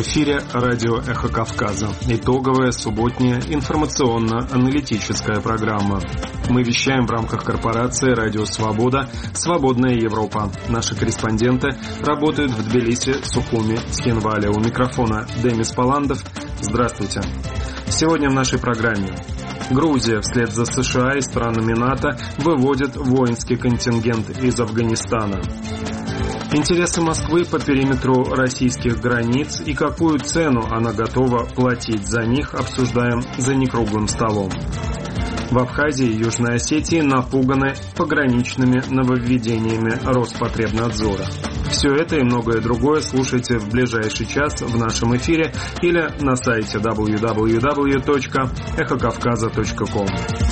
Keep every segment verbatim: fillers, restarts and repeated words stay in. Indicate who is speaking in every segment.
Speaker 1: эфире радио «Эхо Кавказа». Итоговая субботняя информационно-аналитическая программа. Мы вещаем в рамках корпорации «Радио Свобода», «Свободная Европа». Наши корреспонденты работают в Тбилиси, Сухуми, Схинвале. У микрофона Демис Паландов. Здравствуйте. Сегодня в нашей программе. Грузия вслед за США и странами НАТО выводит воинский контингент из Афганистана. Интересы Москвы по периметру российских границ и какую цену она готова платить за них, обсуждаем за некруглым столом. В Абхазии и Южной Осетии напуганы пограничными нововведениями Роспотребнадзора. Все это и многое другое слушайте в ближайший час в нашем эфире или на сайте дабл ю дабл ю дабл ю точка эхо кавказа точка ком.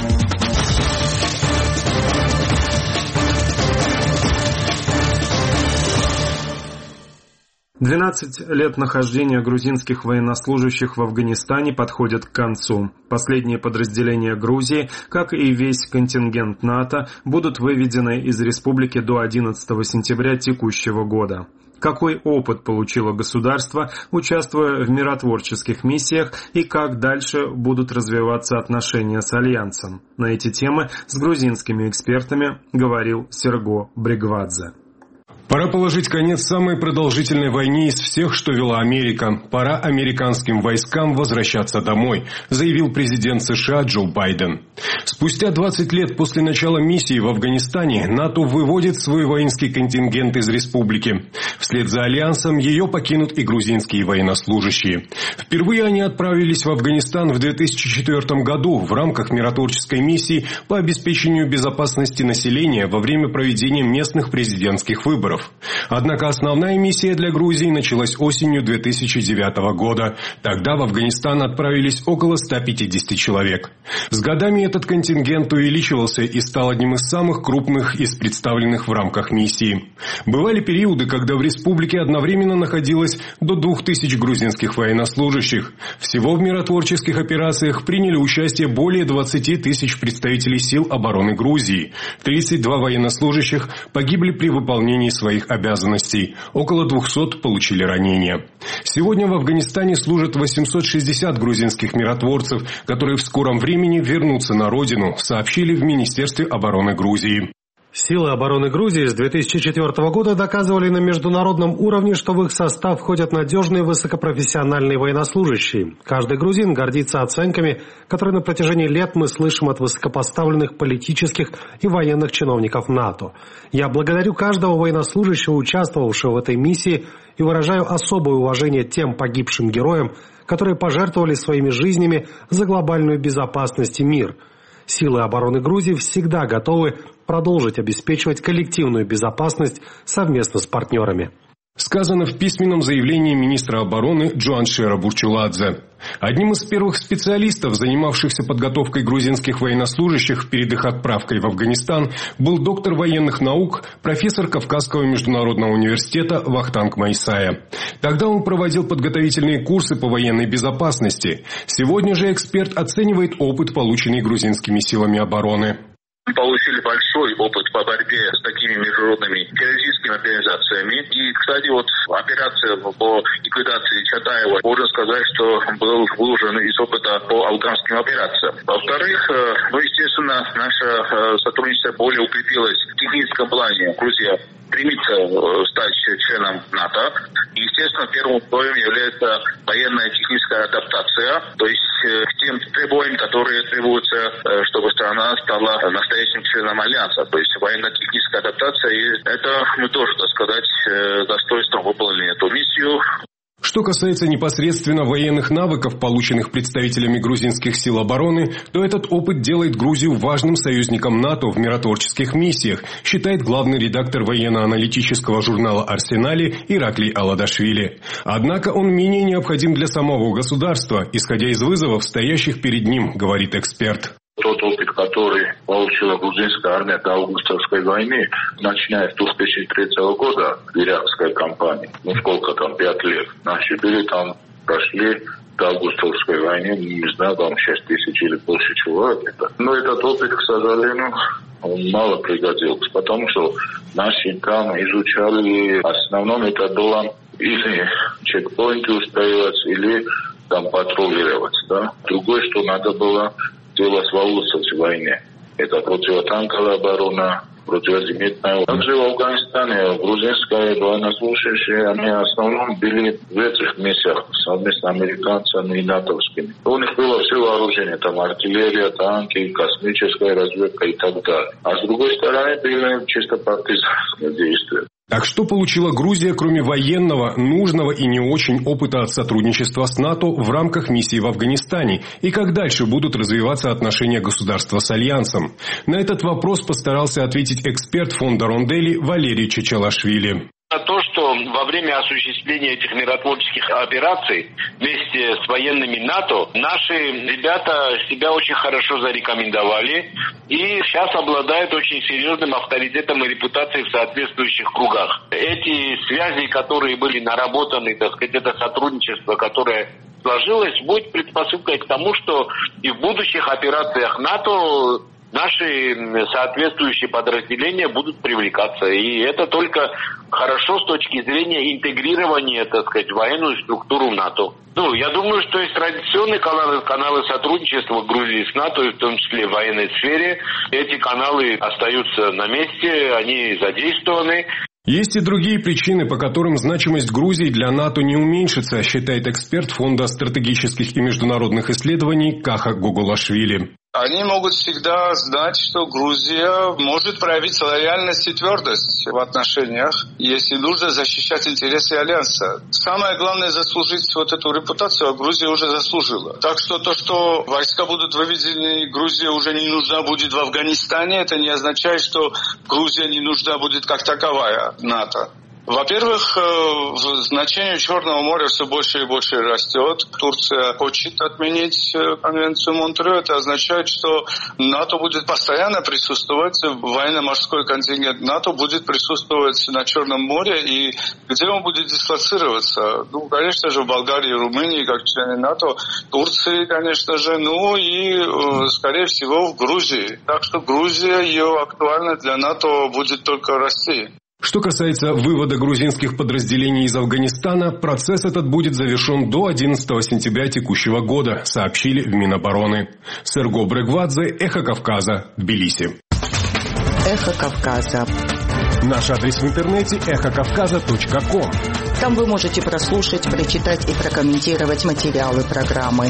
Speaker 1: двенадцать лет нахождения грузинских военнослужащих в Афганистане подходят к концу. Последние подразделения Грузии, как и весь контингент НАТО, будут выведены из республики до одиннадцатого сентября текущего года. Какой опыт получило государство, участвуя в миротворческих миссиях, и как дальше будут развиваться отношения с Альянсом? На эти темы с грузинскими экспертами говорил Серго Бригвадзе.
Speaker 2: Пора положить конец самой продолжительной войне из всех, что вела Америка. Пора американским войскам возвращаться домой, заявил президент США Джо Байден. Спустя двадцать лет после начала миссии в Афганистане НАТО выводит свой воинский контингент из республики. Вслед за Альянсом ее покинут и грузинские военнослужащие. Впервые они отправились в Афганистан в две тысячи четвёртом году в рамках миротворческой миссии по обеспечению безопасности населения во время проведения местных президентских выборов. Однако основная миссия для Грузии началась осенью две тысячи девятого года. Тогда в Афганистан отправились около ста пятидесяти человек. С годами этот контингент увеличивался и стал одним из самых крупных из представленных в рамках миссии. Бывали периоды, когда в республике одновременно находилось до двух тысяч грузинских военнослужащих. Всего в миротворческих операциях приняли участие более двадцати тысяч представителей сил обороны Грузии. тридцать два военнослужащих погибли при выполнении своих обязанностей. Около двухсот получили ранения. Сегодня в Афганистане служат восемьсот шестьдесят грузинских миротворцев, которые в скором времени вернутся на родину, сообщили в Министерстве обороны Грузии.
Speaker 3: Силы обороны Грузии с две тысячи четвёртого года доказывали на международном уровне, что в их состав входят надежные высокопрофессиональные военнослужащие. Каждый грузин гордится оценками, которые на протяжении лет мы слышим от высокопоставленных политических и военных чиновников НАТО. Я благодарю каждого военнослужащего, участвовавшего в этой миссии, и выражаю особое уважение тем погибшим героям, которые пожертвовали своими жизнями за глобальную безопасность и мир. Силы обороны Грузии всегда готовы продолжить обеспечивать коллективную безопасность совместно с партнерами.
Speaker 2: Сказано в письменном заявлении министра обороны Джуаншера Бурчуладзе. Одним из первых специалистов, занимавшихся подготовкой грузинских военнослужащих перед их отправкой в Афганистан, был доктор военных наук, профессор Кавказского международного университета Вахтанг Майсая. Тогда он проводил подготовительные курсы по военной безопасности. Сегодня же эксперт оценивает опыт, полученный грузинскими силами обороны.
Speaker 4: Мы получили большой опыт по борьбе с такими международными террористическими организациями. И, кстати, вот операция по ликвидации Чатаева, можно сказать, что был вложен из опыта по афганским операциям. Во-вторых, ну, естественно, наше сотрудничество более укрепилось в техническом плане. Грузия стремится стать членом НАТО. И, естественно, первым условием является военная техническая адаптация, то есть к тем требованиям, которые требуются, чтобы страна стала настоящим членом Альянса. То есть военно-техническая адаптация, и это мы тоже, так сказать, достоинством выполнили эту миссию.
Speaker 2: Что касается непосредственно военных навыков, полученных представителями грузинских сил обороны, то этот опыт делает Грузию важным союзником НАТО в миротворческих миссиях, считает главный редактор военно-аналитического журнала «Арсенали» Ираклий Аладашвили. Однако он менее необходим для самого государства, исходя из вызовов, стоящих перед ним, говорит эксперт.
Speaker 4: Тот опыт, который получила грузинская армия до августовской войны, начиная с две тысячи третьего года, иракской кампании, ну сколько там, пять лет, наши были там, прошли до августовской войны, не знаю, там шесть тысяч или больше человек. Но этот опыт, к сожалению, он мало пригодился, потому что наши там изучали, в основном это было или чекпоинты устраивать, или там патрулировать. Да? Другое, что надо было делать в войне. Это противотанковая оборона, противозенитная. Также в Афганистане грузинские военнослужащие, они в основном были в этих миссиях совместно американцами и натовскими. У них было все вооружение, там артиллерия, танки, космическая разведка и так далее. А с другой стороны были чисто партизанские действия.
Speaker 2: Так что получила Грузия, кроме военного, нужного и не очень опыта от сотрудничества с НАТО в рамках миссии в Афганистане? И как дальше будут развиваться отношения государства с Альянсом? На этот вопрос постарался ответить эксперт фонда Ронделли Валерий Чечалашвили.
Speaker 5: То, что во время осуществления этих миротворческих операций вместе с военными НАТО наши ребята себя очень хорошо зарекомендовали и сейчас обладают очень серьезным авторитетом и репутацией в соответствующих кругах. Эти связи, которые были наработаны, так сказать, это сотрудничество, которое сложилось, будет предпосылкой к тому, что и в будущих операциях НАТО наши соответствующие подразделения будут привлекаться. И это только хорошо с точки зрения интегрирования, так сказать, в военную структуру НАТО. Ну, я думаю, что есть традиционные каналы, каналы сотрудничества Грузии с НАТО, в том числе в военной сфере. Эти каналы остаются на месте, они задействованы.
Speaker 2: Есть и другие причины, по которым значимость Грузии для НАТО не уменьшится, считает эксперт Фонда стратегических и международных исследований Каха Гугулашвили.
Speaker 6: Они могут всегда знать, что Грузия может проявить лояльность и твердость в отношениях, если нужно защищать интересы Альянса. Самое главное — заслужить вот эту репутацию, а Грузия уже заслужила. Так что то, что войска будут выведены, Грузия уже не нужна будет в Афганистане, это не означает, что Грузия не нужна будет как таковая НАТО. Во-первых, значение Черного моря все больше и больше растет. Турция хочет отменить конвенцию Монтрео. Это означает, что НАТО будет постоянно присутствовать, военно-морской контингент НАТО будет присутствовать на Черном море. И где он будет дислоцироваться? Ну, конечно же, в Болгарии и Румынии, как члены НАТО, Турции, конечно же, ну и, скорее всего, в Грузии. Так что Грузия, ее актуальность для НАТО будет только расти.
Speaker 2: Что касается вывода грузинских подразделений из Афганистана, процесс этот будет завершен до одиннадцатого сентября текущего года, сообщили в Минобороны. Серго Брегвадзе, Эхо Кавказа, Тбилиси.
Speaker 7: Эхо Кавказа.
Speaker 2: Наш адрес в интернете эхо кавказа точка ком.
Speaker 7: Там вы можете прослушать, прочитать и прокомментировать материалы программы.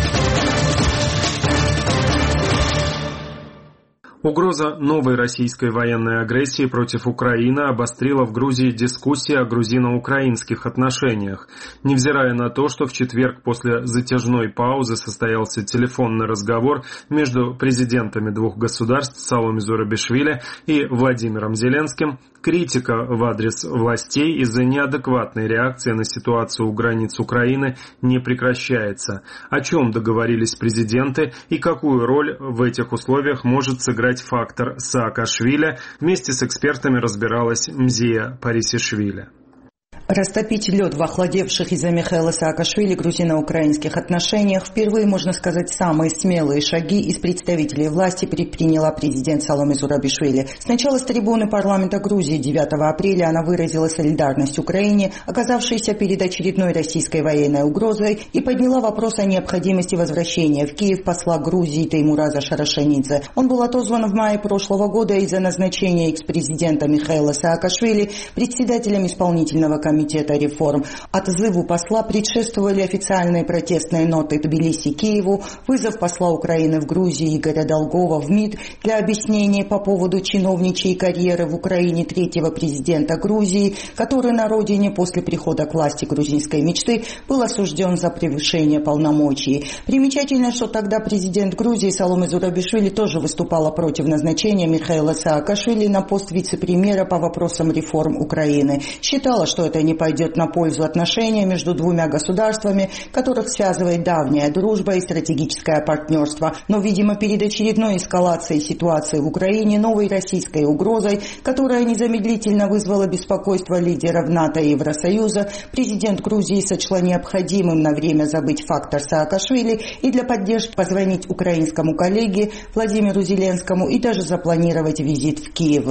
Speaker 1: Угроза новой российской военной агрессии против Украины обострила в Грузии дискуссии о грузино-украинских отношениях. Невзирая на то, что в четверг после затяжной паузы состоялся телефонный разговор между президентами двух государств Саломе Зурабишвили и Владимиром Зеленским, критика в адрес властей из-за неадекватной реакции на ситуацию у границ Украины не прекращается. О чем договорились президенты и какую роль в этих условиях может сыграть фактор Саакашвили, вместе с экспертами разбиралась Мзия Парисишвили.
Speaker 7: Растопить лед в охладевших из-за Михаила Саакашвили грузино-украинских отношениях впервые, можно сказать, самые смелые шаги из представителей власти предприняла президент Саломе Зурабишвили. Сначала с трибуны парламента Грузии девятого апреля она выразила солидарность Украине, оказавшейся перед очередной российской военной угрозой, и подняла вопрос о необходимости возвращения в Киев посла Грузии Теймураза Шарашанидзе. Он был отозван в мае прошлого года из-за назначения экс-президента Михаила Саакашвили председателем исполнительного комитета Комитета реформ. Отзыву посла предшествовали официальные протестные ноты Тбилиси Киеву, вызов посла Украины в Грузии Игоря Долгова в МИД для объяснения по поводу чиновничьей карьеры в Украине третьего президента Грузии, который на родине после прихода к власти грузинской мечты был осужден за превышение полномочий. Примечательно, что тогда президент Грузии Саломе Зурабишвили тоже выступала против назначения Михаила Саакашвили на пост вице-премьера по вопросам реформ Украины. Считала, что это не пойдет на пользу отношения между двумя государствами, которых связывает давняя дружба и стратегическое партнерство. Но, видимо, перед очередной эскалацией ситуации в Украине, новой российской угрозой, которая незамедлительно вызвала беспокойство лидеров НАТО и Евросоюза, президент Грузии сочла необходимым на время забыть фактор Саакашвили и для поддержки позвонить украинскому коллеге Владимиру Зеленскому и даже запланировать визит в Киев.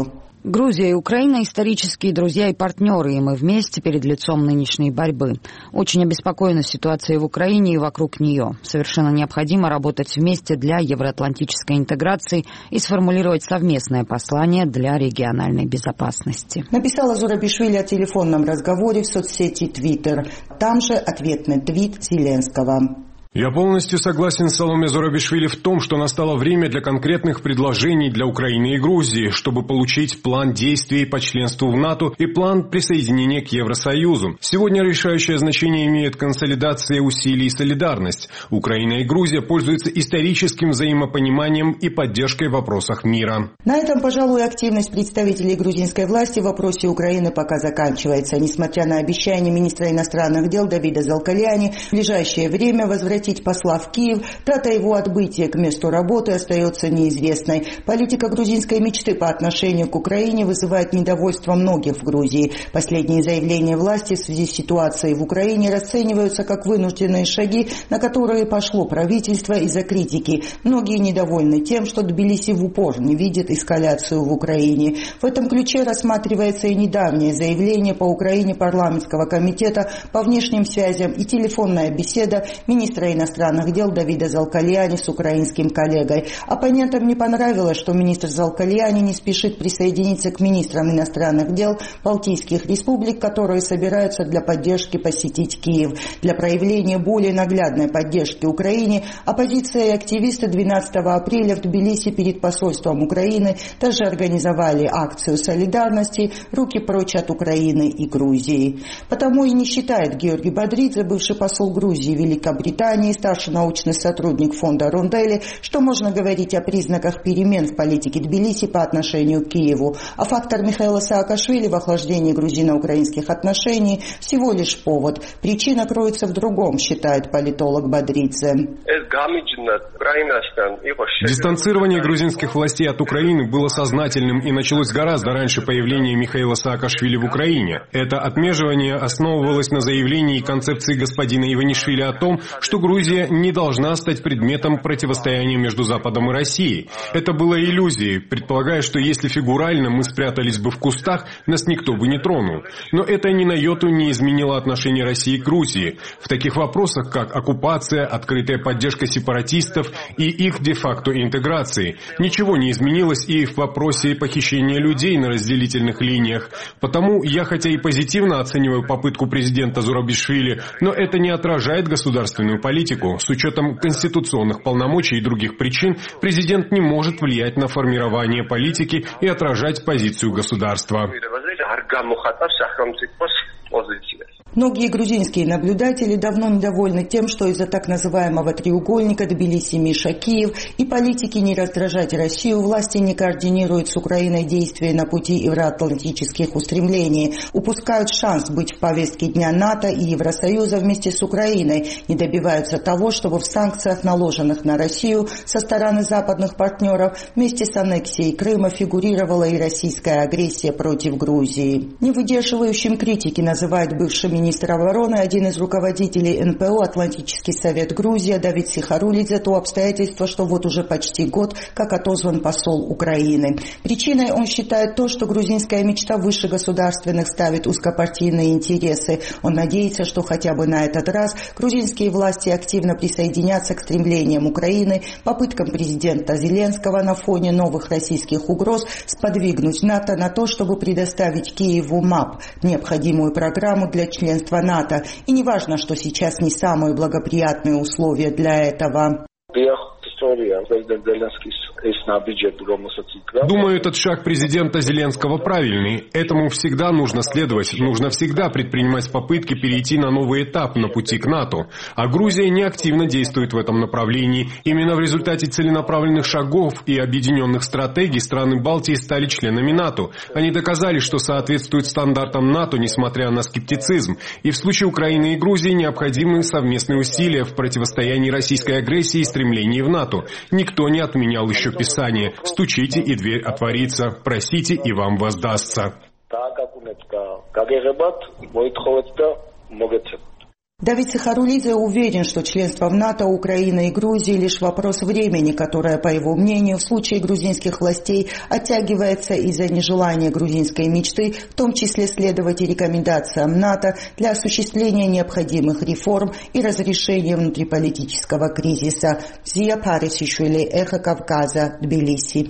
Speaker 8: Грузия и Украина – исторические друзья и партнеры, и мы вместе перед лицом нынешней борьбы. Очень обеспокоена ситуацией в Украине и вокруг нее. Совершенно необходимо работать вместе для евроатлантической интеграции и сформулировать совместное послание для региональной безопасности.
Speaker 7: Написала Зурабишвили о телефонном разговоре в соцсети Twitter. Там же ответный твит Зеленского.
Speaker 2: Я полностью согласен с Саломе Зурабишвили в том, что настало время для конкретных предложений для Украины и Грузии, чтобы получить план действий по членству в НАТО и план присоединения к Евросоюзу. Сегодня решающее значение имеет консолидация усилий и солидарность. Украина и Грузия пользуются историческим взаимопониманием и поддержкой в вопросах мира.
Speaker 7: На этом, пожалуй, активность представителей грузинской власти в вопросе Украины пока заканчивается. Несмотря на обещание министра иностранных дел Давида Залкальяни в ближайшее время возвратить посла в Киев, дата его отбытия к месту работы остается неизвестной. Политика грузинской мечты по отношению к Украине вызывает недовольство многих в Грузии. Последние заявления власти в связи с ситуацией в Украине расцениваются как вынужденные шаги, на которые пошло правительство из-за критики. Многие недовольны тем, что Тбилиси в упор не видит эскаляцию в Украине. В этом ключе рассматривается и недавнее заявление по Украине парламентского комитета по внешним связям и телефонная беседа министра иностранных дел Давида Залкальяни с украинским коллегой. Оппонентам не понравилось, что министр Залкальяни не спешит присоединиться к министрам иностранных дел Балтийских республик, которые собираются для поддержки посетить Киев. Для проявления более наглядной поддержки Украине оппозиция и активисты двенадцатого апреля в Тбилиси перед посольством Украины также организовали акцию солидарности «Руки прочь от Украины и Грузии». Потому и не считает Георгий Бодридзе, бывший посол Грузии в Великобритании, старший научный сотрудник фонда Рондели, что можно говорить о признаках перемен в политике Тбилиси по отношению к Киеву. А фактор Михаила Саакашвили в охлаждении грузино-украинских отношений всего лишь повод. Причина кроется в другом, считает политолог Бодридзе.
Speaker 2: Дистанцирование грузинских властей от Украины было сознательным и началось гораздо раньше появления Михаила Саакашвили в Украине. Это отмеживание основывалось на заявлении и концепции господина Иванишвили о том, что Грузия не должна стать предметом противостояния между Западом и Россией. Это было иллюзией, предполагая, что если фигурально мы спрятались бы в кустах, нас никто бы не тронул. Но это ни на йоту не изменило отношение России к Грузии. В таких вопросах, как оккупация, открытая поддержка сепаратистов и их де-факто интеграции, ничего не изменилось и в вопросе похищения людей на разделительных линиях. Потому я, хотя и позитивно оцениваю попытку президента Зурабишвили, но это не отражает государственную политику. С учетом конституционных полномочий и других причин, президент не может влиять на формирование политики и отражать позицию государства.
Speaker 7: Многие грузинские наблюдатели давно недовольны тем, что из-за так называемого треугольника Тбилиси-Миша-Киев и политики не раздражать Россию власти не координируют с Украиной действия на пути евроатлантических устремлений, упускают шанс быть в повестке дня НАТО и Евросоюза вместе с Украиной, не добиваются того, чтобы в санкциях, наложенных на Россию со стороны западных партнеров, вместе с аннексией Крыма фигурировала и российская агрессия против Грузии. Не выдерживающим критики называет бывший министр Министр обороны, один из руководителей эн пэ о «Атлантический совет Грузия» Давид Сихарулидзе то обстоятельство, что вот уже почти год, как отозван посол Украины. Причиной он считает то, что грузинская мечта выше государственных ставит узкопартийные интересы. Он надеется, что хотя бы на этот раз грузинские власти активно присоединятся к стремлениям Украины, попыткам президента Зеленского на фоне новых российских угроз сподвигнуть НАТО на то, чтобы предоставить Киеву МАП, необходимую программу для членства НАТО. И не важно, что сейчас не самые благоприятные условия для этого.
Speaker 2: Думаю, этот шаг президента Зеленского правильный. Этому всегда нужно следовать. Нужно всегда предпринимать попытки перейти на новый этап на пути к НАТО. А Грузия неактивно действует в этом направлении. Именно в результате целенаправленных шагов и объединенных стратегий страны Балтии стали членами НАТО. Они доказали, что соответствуют стандартам НАТО, несмотря на скептицизм. И в случае Украины и Грузии необходимы совместные усилия в противостоянии российской агрессии и стремлении в НАТО. Никто не отменял еще Писание. Стучите, и дверь отворится. Просите, и вам воздастся.
Speaker 7: Давид Сахарулидзе уверен, что членство в НАТО Украины и Грузии лишь вопрос времени, которое, по его мнению, в случае грузинских властей оттягивается из-за нежелания грузинской мечты, в том числе следовать и рекомендациям НАТО для осуществления необходимых реформ и разрешения внутриполитического кризиса. Зия Парисишвили, Эхо Кавказа, Тбилиси.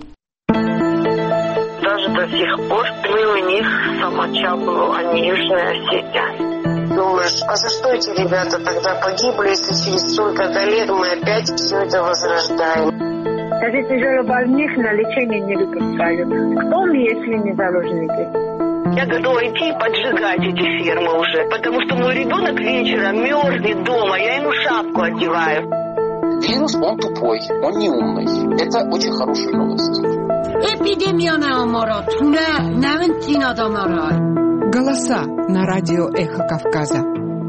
Speaker 9: Даже до сих пор мы у них самочапывал, а не Южная Осетия. Думаешь, а за что эти ребята тогда погибли, если через столько-то лет мы опять все это возрождаем?
Speaker 10: Даже тяжелобольных на лечение не выпускают. Кто мы, если не заложники?
Speaker 9: Я готова идти и поджигать эти фермы уже, потому что мой ребенок вечером мерзнет дома, я ему шапку одеваю.
Speaker 11: Вирус, он тупой, он не умный. Это очень хорошая новость.
Speaker 12: Эпидемия на уморот, не, не на доморой.
Speaker 13: Голоса на радио «Эхо Кавказа».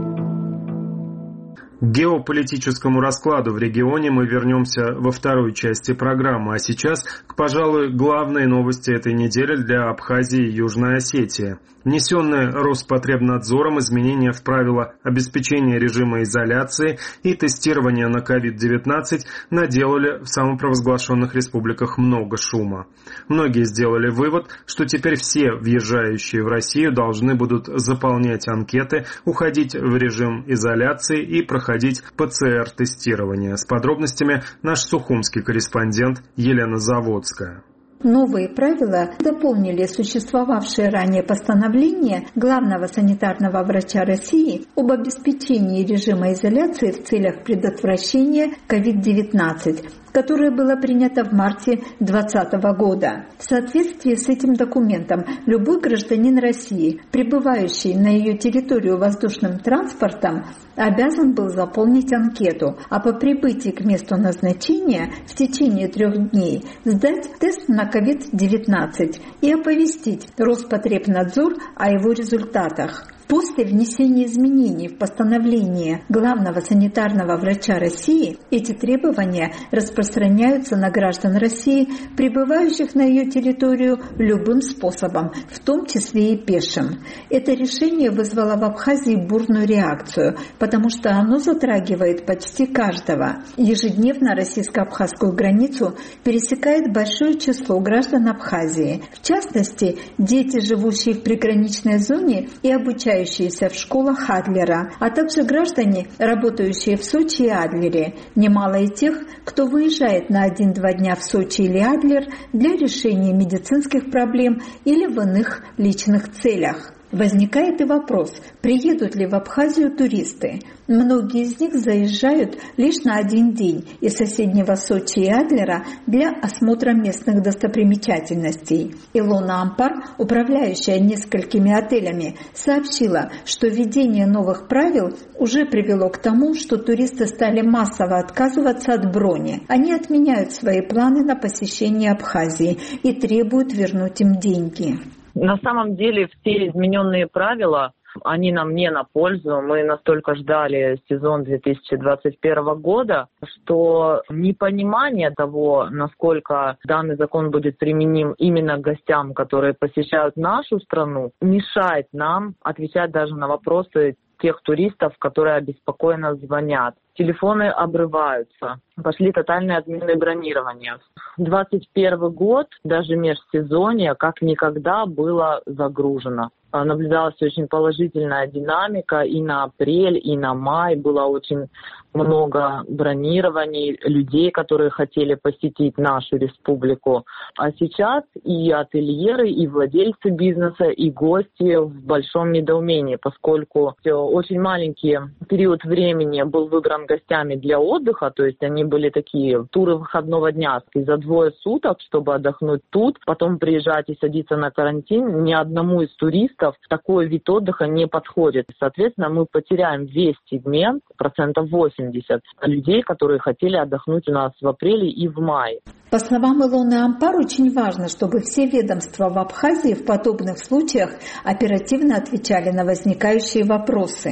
Speaker 1: К геополитическому раскладу в регионе мы вернемся во второй части программы, а сейчас к, пожалуй, главной новости этой недели для Абхазии и Южной Осетии. Внесенные Роспотребнадзором изменения в правила обеспечения режима изоляции и тестирования на ковид девятнадцать наделали в самопровозглашенных республиках много шума. Многие сделали вывод, что теперь все въезжающие в Россию должны будут заполнять анкеты, уходить в режим изоляции и проходить ПЦР-тестирование. С подробностями наш сухумский корреспондент Елена Заводская.
Speaker 14: Новые правила дополнили существовавшее ранее постановление главного санитарного врача России об обеспечении режима изоляции в целях предотвращения ковид девятнадцать, которое было принято в марте две тысячи двадцатого года. В соответствии с этим документом любой гражданин России, прибывающий на ее территорию воздушным транспортом, обязан был заполнить анкету, а по прибытии к месту назначения в течение трех дней сдать тест на ковид девятнадцать и оповестить Роспотребнадзор о его результатах. После внесения изменений в постановление главного санитарного врача России эти требования распространяются на граждан России, прибывающих на ее территорию любым способом, в том числе и пешим. Это решение вызвало в Абхазии бурную реакцию, потому что оно затрагивает почти каждого. Ежедневно российско-абхазскую границу пересекает большое число граждан Абхазии. В частности, дети, живущие в приграничной зоне и обучающиеся в школах Адлера, а также граждане, работающие в Сочи и Адлере. Немало и тех, кто выезжает на один-два дня в Сочи или Адлер для решения медицинских проблем или в иных личных целях. Возникает и вопрос, приедут ли в Абхазию туристы. Многие из них заезжают лишь на один день из соседнего Сочи и Адлера для осмотра местных достопримечательностей. Илона Ампар, управляющая несколькими отелями, сообщила, что введение новых правил уже привело к тому, что туристы стали массово отказываться от брони. Они отменяют свои планы на посещение Абхазии и требуют вернуть им деньги.
Speaker 15: На самом деле все измененные правила, они нам не на пользу. Мы настолько ждали сезон две тысячи двадцать первого года, что непонимание того, насколько данный закон будет применим именно к гостям, которые посещают нашу страну, мешает нам отвечать даже на вопросы тех туристов, которые обеспокоенно звонят. Телефоны обрываются. Пошли тотальные отмены бронирования. двадцать первый год, даже межсезонье, как никогда было загружено. Наблюдалась очень положительная динамика и на апрель, и на май. Было очень много бронирований, людей, которые хотели посетить нашу республику. А сейчас и ательеры, и владельцы бизнеса, и гости в большом недоумении, поскольку очень маленький период времени был выбран гостями для отдыха, то есть они были такие туры выходного дня, и за двое суток, чтобы отдохнуть тут, потом приезжать и садиться на карантин, ни одному из туристов такой вид отдыха не подходит. Соответственно, мы потеряем весь сегмент, процентов восемьдесят, людей, которые хотели отдохнуть у нас в апреле и в мае.
Speaker 14: По словам Илоны Ампар, очень важно, чтобы все ведомства в Абхазии в подобных случаях оперативно отвечали на возникающие вопросы.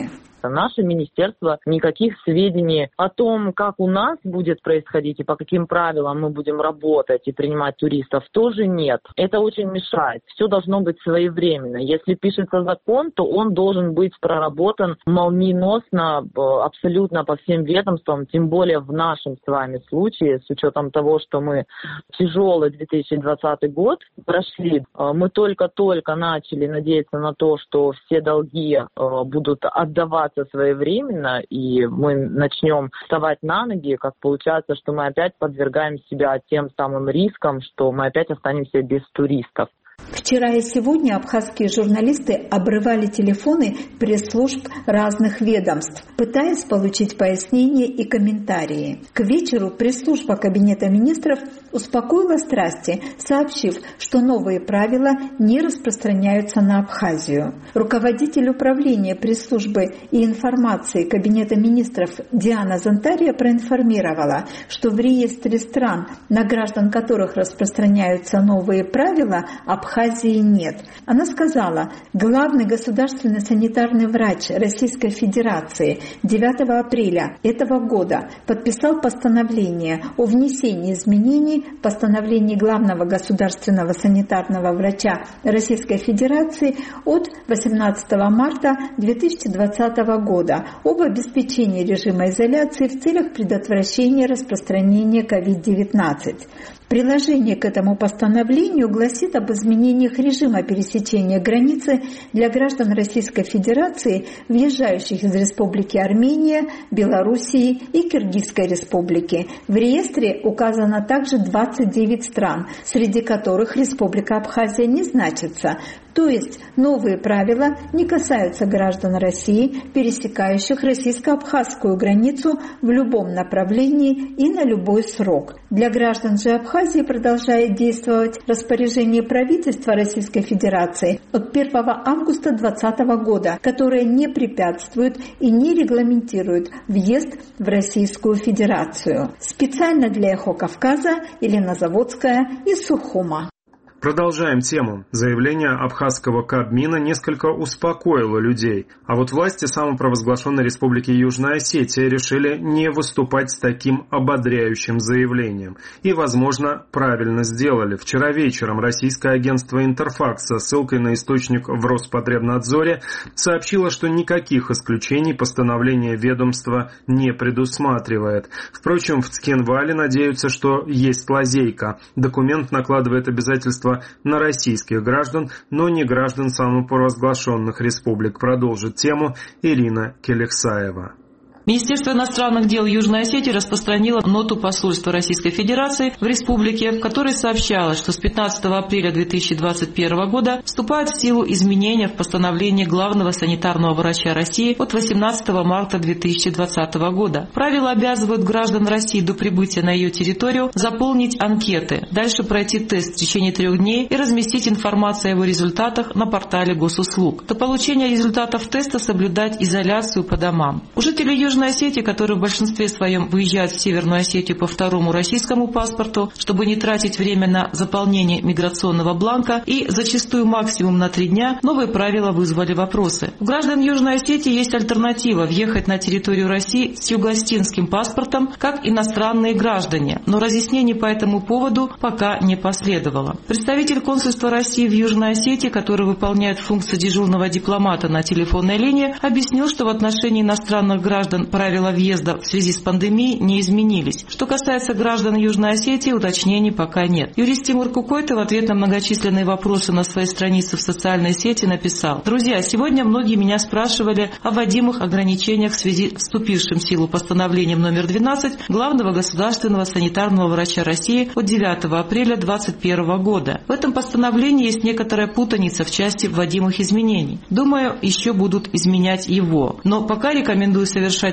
Speaker 15: находится. Наше министерство никаких сведений о том, как у нас будет происходить и по каким правилам мы будем работать и принимать туристов, тоже нет. Это очень мешает. Все должно быть своевременно. Если пишется закон, то он должен быть проработан молниеносно абсолютно по всем ведомствам, тем более в нашем с вами случае, с учетом того, что мы тяжелый две тысячи двадцатый год прошли. Мы только-только начали надеяться на то, что все долги будут отдаваться своевременно, и мы начнем вставать на ноги, как получается, что мы опять подвергаем себя тем самым рискам, что мы опять останемся без туристов.
Speaker 14: Вчера и сегодня абхазские журналисты обрывали телефоны пресс-служб разных ведомств, пытаясь получить пояснения и комментарии. К вечеру пресс-служба Кабинета министров успокоила страсти, сообщив, что новые правила не распространяются на Абхазию. Руководитель управления пресс-службы и информации Кабинета министров Диана Зантария проинформировала, что в реестре стран, на граждан которых распространяются новые правила, Абхазии нет. Она сказала, главный государственный санитарный врач Российской Федерации девятого апреля этого года подписал постановление о внесении изменений в постановлении главного государственного санитарного врача Российской Федерации от восемнадцатого марта две тысячи двадцатого года об обеспечении режима изоляции в целях предотвращения распространения ковид девятнадцать. Приложение к этому постановлению гласит об изменениях режима пересечения границы для граждан Российской Федерации, въезжающих из Республики Армения, Белоруссии и Киргизской Республики. В реестре указано также двадцать девять стран, среди которых Республика Абхазия не значится. То есть новые правила не касаются граждан России, пересекающих российско-абхазскую границу в любом направлении и на любой срок. Для граждан же Абхазии продолжает действовать распоряжение правительства Российской Федерации от первого августа две тысячи двадцатого года, которое не препятствует и не регламентирует въезд в Российскую Федерацию. Специально для «Эхо Кавказа» Елена Заводская из Сухума.
Speaker 1: Продолжаем тему. Заявление абхазского Кабмина несколько успокоило людей. А вот власти самопровозглашенной Республики Южная Осетия решили не выступать с таким ободряющим заявлением. И, возможно, правильно сделали. Вчера вечером российское агентство «Интерфакс» со ссылкой на источник в Роспотребнадзоре сообщило, что никаких исключений постановление ведомства не предусматривает. Впрочем, в Цхинвале надеются, что есть лазейка. Документ накладывает обязательства на российских граждан, но не граждан самопровозглашенных республик. Продолжит тему Ирина Келехсаева.
Speaker 16: Министерство иностранных дел Южной Осетии распространило ноту посольства Российской Федерации в республике, в которой сообщалось, что с пятнадцатого апреля две тысячи двадцать первого года вступают в силу изменения в постановлении главного санитарного врача России от восемнадцатого марта две тысячи двадцатого года. Правила обязывают граждан России до прибытия на ее территорию заполнить анкеты, дальше пройти тест в течение трех дней и разместить информацию о его результатах на портале госуслуг. До получения результатов теста соблюдать изоляцию по домам. У жителей Южной Южной Осетии, которые в большинстве своем выезжают в Северную Осетию по второму российскому паспорту, чтобы не тратить время на заполнение миграционного бланка и зачастую максимум на три дня, новые правила вызвали вопросы. У граждан Южной Осетии есть альтернатива – въехать на территорию России с юго-осетинским паспортом, как иностранные граждане, но разъяснений по этому поводу пока не последовало. Представитель консульства России в Южной Осетии, который выполняет функции дежурного дипломата на телефонной линии, объяснил, что в отношении иностранных граждан правила въезда в связи с пандемией не изменились. Что касается граждан Южной Осетии, уточнений пока нет. Юрист Тимур Кукойто в ответ на многочисленные вопросы на своей странице в социальной сети написал: «Друзья, сегодня многие меня спрашивали о вводимых ограничениях в связи с вступившим в силу постановлением номер двенадцать главного государственного санитарного врача России от девятого апреля две тысячи двадцать первого года. В этом постановлении есть некоторая путаница в части вводимых изменений. Думаю, еще будут изменять его. Но пока рекомендую совершать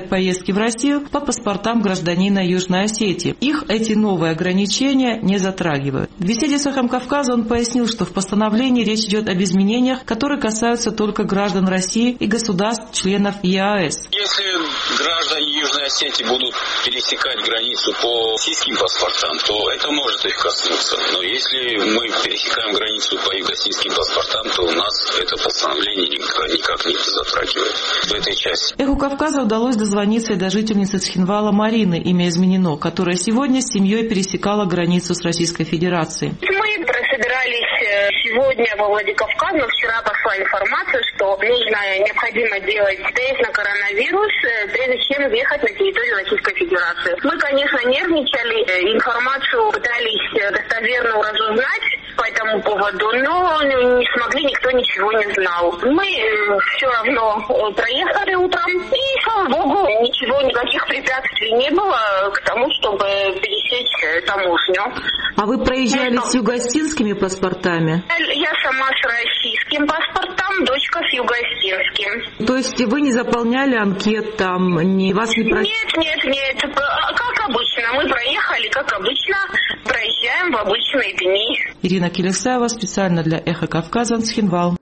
Speaker 16: осуществлять поездки в Россию по паспортам гражданина Южной Осетии. Их эти новые ограничения не затрагивают. В беседе с «Эхом Кавказа» он пояснил, что в постановлении речь идет об изменениях, которые касаются только граждан России и государств-членов ЕАЭС.
Speaker 17: Если граждане Южной Осетии будут пересекать границу по российским паспортам, то это может их коснуться. Но если мы пересекаем границу по югосийским паспортам, то у нас это постановление никак не затрагивает в этой части.
Speaker 16: «Эху Кавказа» удалось дозвониться и до жительницы Цхинвала Марины, имя изменено, которая сегодня с семьей пересекала границу с Российской Федерацией.
Speaker 9: Мы собирались сегодня во Владикавказ, но вчера пошла информация, что нужно, необходимо делать тест на коронавирус, прежде чем въехать на территорию Российской Федерации. Мы, конечно, нервничали, информацию пытались достоверно разузнать по этому поводу, но не смогли, никто ничего не знал. Мы все равно проехали утром, и, слава богу, ничего, никаких препятствий не было к тому, чтобы пересечь таможню.
Speaker 16: А вы проезжали ну, с югостинскими паспортами?
Speaker 9: Я сама с российским паспортом, дочка с югостинским.
Speaker 16: То есть вы не заполняли анкет там, не вас не просили?
Speaker 9: Нет, нет, нет, как обычно, мы проехали, как обычно, проезжаем в обычные дни.
Speaker 16: Ирина Келесаева, специально для «Эхо Кавказа», Цхинвал.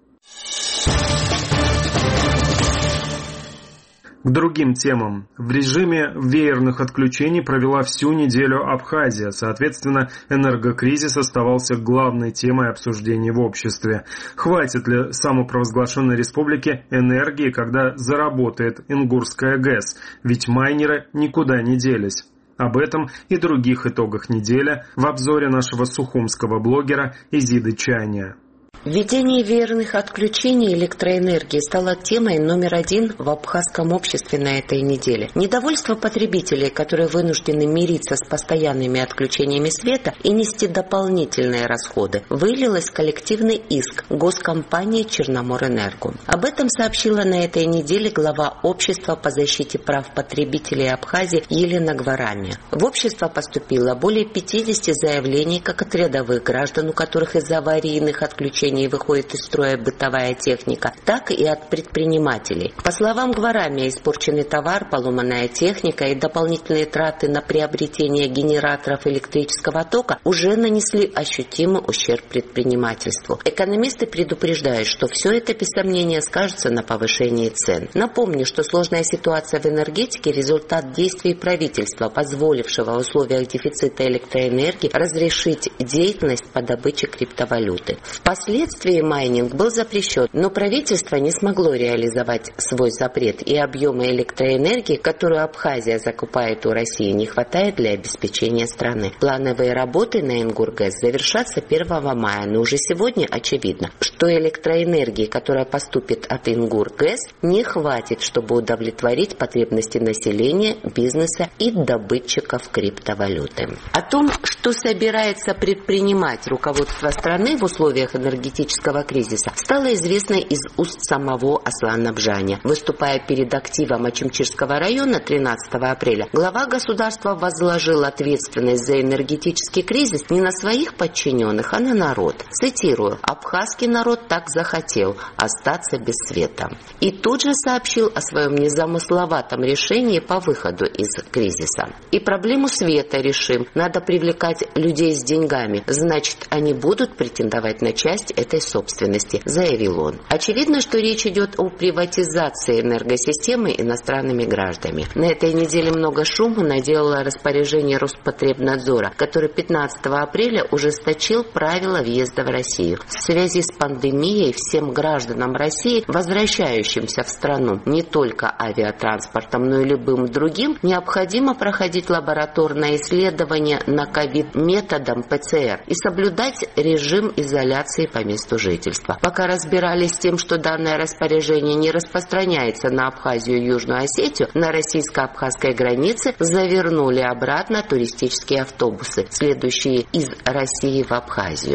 Speaker 1: К другим темам. В режиме веерных отключений провела всю неделю Абхазия. Соответственно, энергокризис оставался главной темой обсуждений в обществе. Хватит ли самопровозглашенной республике энергии, когда заработает Ингурская ГЭС? Ведь майнеры никуда не делись. Об этом и других итогах недели в обзоре нашего сухумского блогера Изиды Чайния.
Speaker 18: Введение веерных отключений электроэнергии стало темой номер один в абхазском обществе на этой неделе. Недовольство потребителей, которые вынуждены мириться с постоянными отключениями света и нести дополнительные расходы, вылилось в коллективный иск госкомпании «Черноморэнерго». Об этом сообщила на этой неделе глава Общества по защите прав потребителей Абхазии Елена Гварами. В общество поступило более пятьдесят заявлений как от рядовых граждан, у которых из-за аварийных отключений выходит из строя бытовая техника, так и от предпринимателей. По словам Гварами, испорченный товар, поломанная техника и дополнительные траты на приобретение генераторов электрического тока уже нанесли ощутимый ущерб предпринимательству. Экономисты предупреждают, что все это без сомнения скажется на повышении цен. Напомню, что сложная ситуация в энергетике – результат действий правительства, позволившего в условиях дефицита электроэнергии разрешить деятельность по добыче криптовалюты. Впоследствии Впоследствии майнинг был запрещен, но правительство не смогло реализовать свой запрет, и объема электроэнергии, которую Абхазия закупает у России, не хватает для обеспечения страны. Плановые работы на Ингургэс завершатся первого мая, но уже сегодня очевидно, что электроэнергии, которая поступит от Ингургэс, не хватит, чтобы удовлетворить потребности населения, бизнеса и добытчиков криптовалюты. О том, что собирается предпринимать руководство страны в условиях энергетического кризиса, стало известно из уст самого Аслана Бжаня. Выступая перед активом Ачимчирского района тринадцатого апреля, глава государства возложил ответственность за энергетический кризис не на своих подчиненных, а на народ. Цитирую: «Абхазский народ так захотел остаться без света». И тут же сообщил о своем незамысловатом решении по выходу из кризиса. «И проблему света решим. Надо привлекать людей с деньгами. Значит, они будут претендовать на часть этой собственности», заявил он. Очевидно, что речь идет о приватизации энергосистемы иностранными гражданами. На этой неделе много шума наделало распоряжение Роспотребнадзора, который пятнадцатого апреля ужесточил правила въезда в Россию. В связи с пандемией всем гражданам России, возвращающимся в страну не только авиатранспортом, но и любым другим, необходимо проходить лабораторное исследование на ковид методом пэ цэ эр и соблюдать режим изоляции по месту жительства. Пока разбирались с тем, что данное распоряжение не распространяется на Абхазию и Южную Осетию, на российско-абхазской границе завернули обратно туристические автобусы, следующие из России в Абхазию.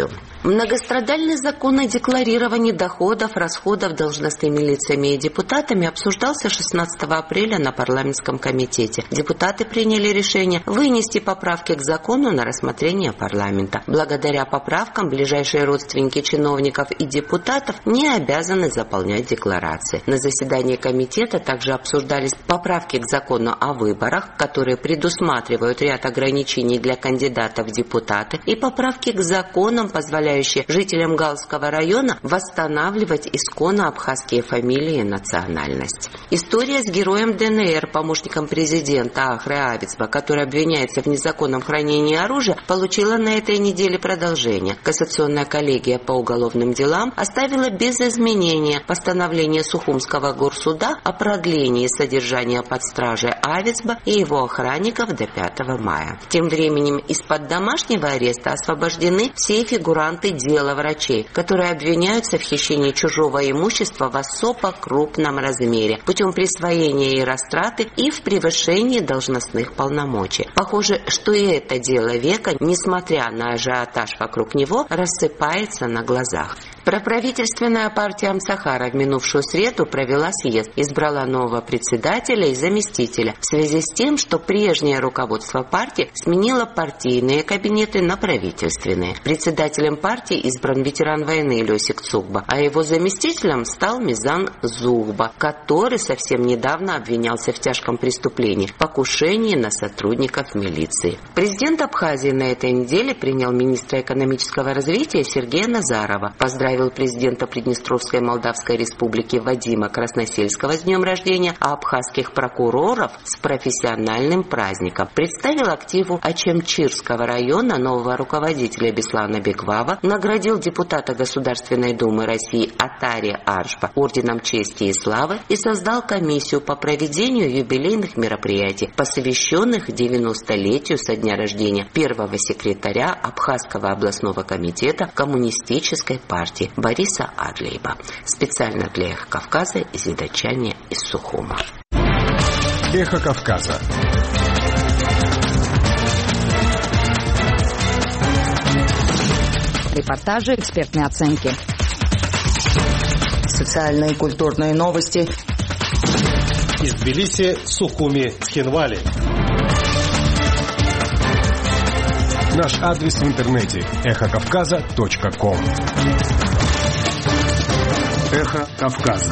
Speaker 18: Многострадальный закон о декларировании доходов, расходов должностными лицами и депутатами обсуждался шестнадцатого апреля на парламентском комитете. Депутаты приняли решение вынести поправки к закону на рассмотрение парламента. Благодаря поправкам ближайшие родственники чиновников и депутатов не обязаны заполнять декларации. На заседании комитета также обсуждались поправки к закону о выборах, которые предусматривают ряд ограничений для кандидатов в депутаты, и поправки к законам, позволяющие жителям Галского района восстанавливать исконно абхазские фамилии и национальность. История с героем ДНР, помощником президента Ахры Авицба, который обвиняется в незаконном хранении оружия, получила на этой неделе продолжение. Кассационная коллегия по уголовным делам оставила без изменения постановление Сухумского горсуда о продлении содержания под стражей Авицба и его охранников до пятого мая. Тем временем из-под домашнего ареста освобождены все фигуранты дела врачей, которые обвиняются в хищении чужого имущества в особо крупном размере путем присвоения и растраты и в превышении должностных полномочий. Похоже, что и это дело века, несмотря на ажиотаж вокруг него, рассыпается на глазах. Проправительственная партия Амсахара в минувшую среду провела съезд, избрала нового председателя и заместителя в связи с тем, что прежнее руководство партии сменило партийные кабинеты на правительственные. Председателем партии избран ветеран войны Лёсик Цугба, а его заместителем стал Мизан Зугба, который совсем недавно обвинялся в тяжком преступлении – покушении на сотрудников милиции. Президент Абхазии на этой неделе принял министра экономического развития Сергея Назарова, поздравил президента Приднестровской Молдавской Республики Вадима Красносельского с днем рождения, а абхазских прокуроров с профессиональным праздником. Представил активу Ачемчирского района нового руководителя Беслана Беквава, наградил депутата Государственной Думы России Атари Аршба орденом чести и славы и создал комиссию по проведению юбилейных мероприятий, посвященных девяностолетию со дня рождения первого секретаря Абхазского областного комитета Коммунистической партии Бориса Адлейба. Специально для Эхо Кавказа из Идачани из Сухума.
Speaker 2: Эхо Кавказа.
Speaker 8: Репортажи, экспертные оценки.
Speaker 7: Социальные и культурные новости.
Speaker 3: Из Тбилиси, Сухуми, Цхинвали.
Speaker 2: Наш адрес в интернете эхо кавказа точка ком.
Speaker 1: Эхо Кавказа.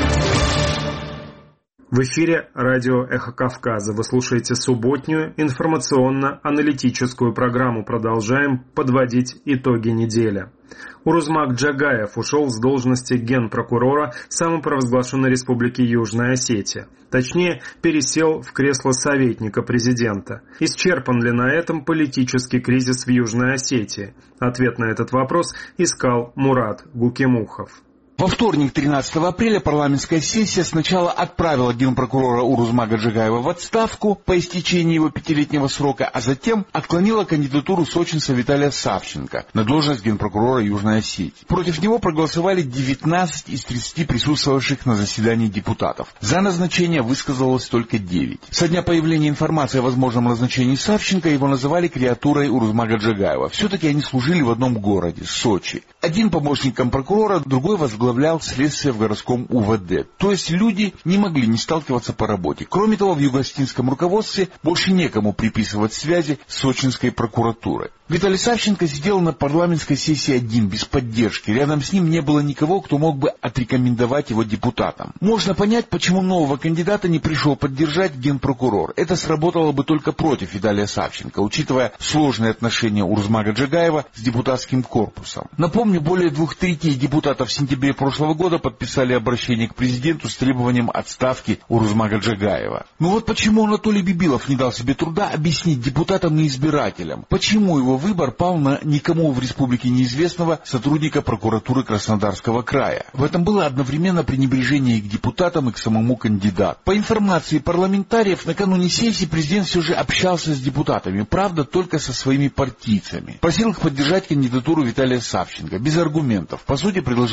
Speaker 1: В эфире радио «Эхо Кавказа». Вы слушаете субботнюю информационно-аналитическую программу. Продолжаем подводить итоги недели. Урузмак Джагаев ушел с должности генпрокурора самопровозглашенной республики Южная Осетия. Точнее, пересел в кресло советника президента. Исчерпан ли на этом политический кризис в Южной Осетии? Ответ на этот вопрос искал Мурат Гукемухов.
Speaker 19: Во вторник, тринадцатого апреля, парламентская сессия сначала отправила генпрокурора Урузмага Джагаева в отставку по истечении его пятилетнего срока, а затем отклонила кандидатуру сочинца Виталия Савченко на должность генпрокурора Южной Осетии. Против него проголосовали девятнадцать из тридцати присутствовавших на заседании депутатов. За назначение высказалось только девять. Со дня появления информации о возможном назначении Савченко его называли креатурой Урузмага Джагаева. Все-таки они служили в одном городе, Сочи. Один помощником прокурора, другой возглавлял следствие в городском УВД. То есть люди не могли не сталкиваться по работе. Кроме того, в юго-осетинском руководстве больше некому приписывать связи с сочинской прокуратурой. Виталий Савченко сидел на парламентской сессии один, без поддержки. Рядом с ним не было никого, кто мог бы отрекомендовать его депутатам. Можно понять, почему нового кандидата не пришел поддержать генпрокурор. Это сработало бы только против Виталия Савченко, учитывая сложные отношения Урузмага Джагаева с депутатским корпусом. Напомню, более двух третей депутатов в сентябре прошлого года подписали обращение к президенту с требованием отставки Урузмага Джагаева. Ну вот почему Анатолий Бибилов не дал себе труда объяснить депутатам и избирателям, почему его выбор пал на никому в республике неизвестного сотрудника прокуратуры Краснодарского края. В этом было одновременно пренебрежение и к депутатам, и к самому кандидату. По информации парламентариев, накануне сессии президент все же общался с депутатами, правда, только со своими партийцами. Просил их поддержать кандидатуру Виталия Савченко, без аргументов. По сути, предложил депутатам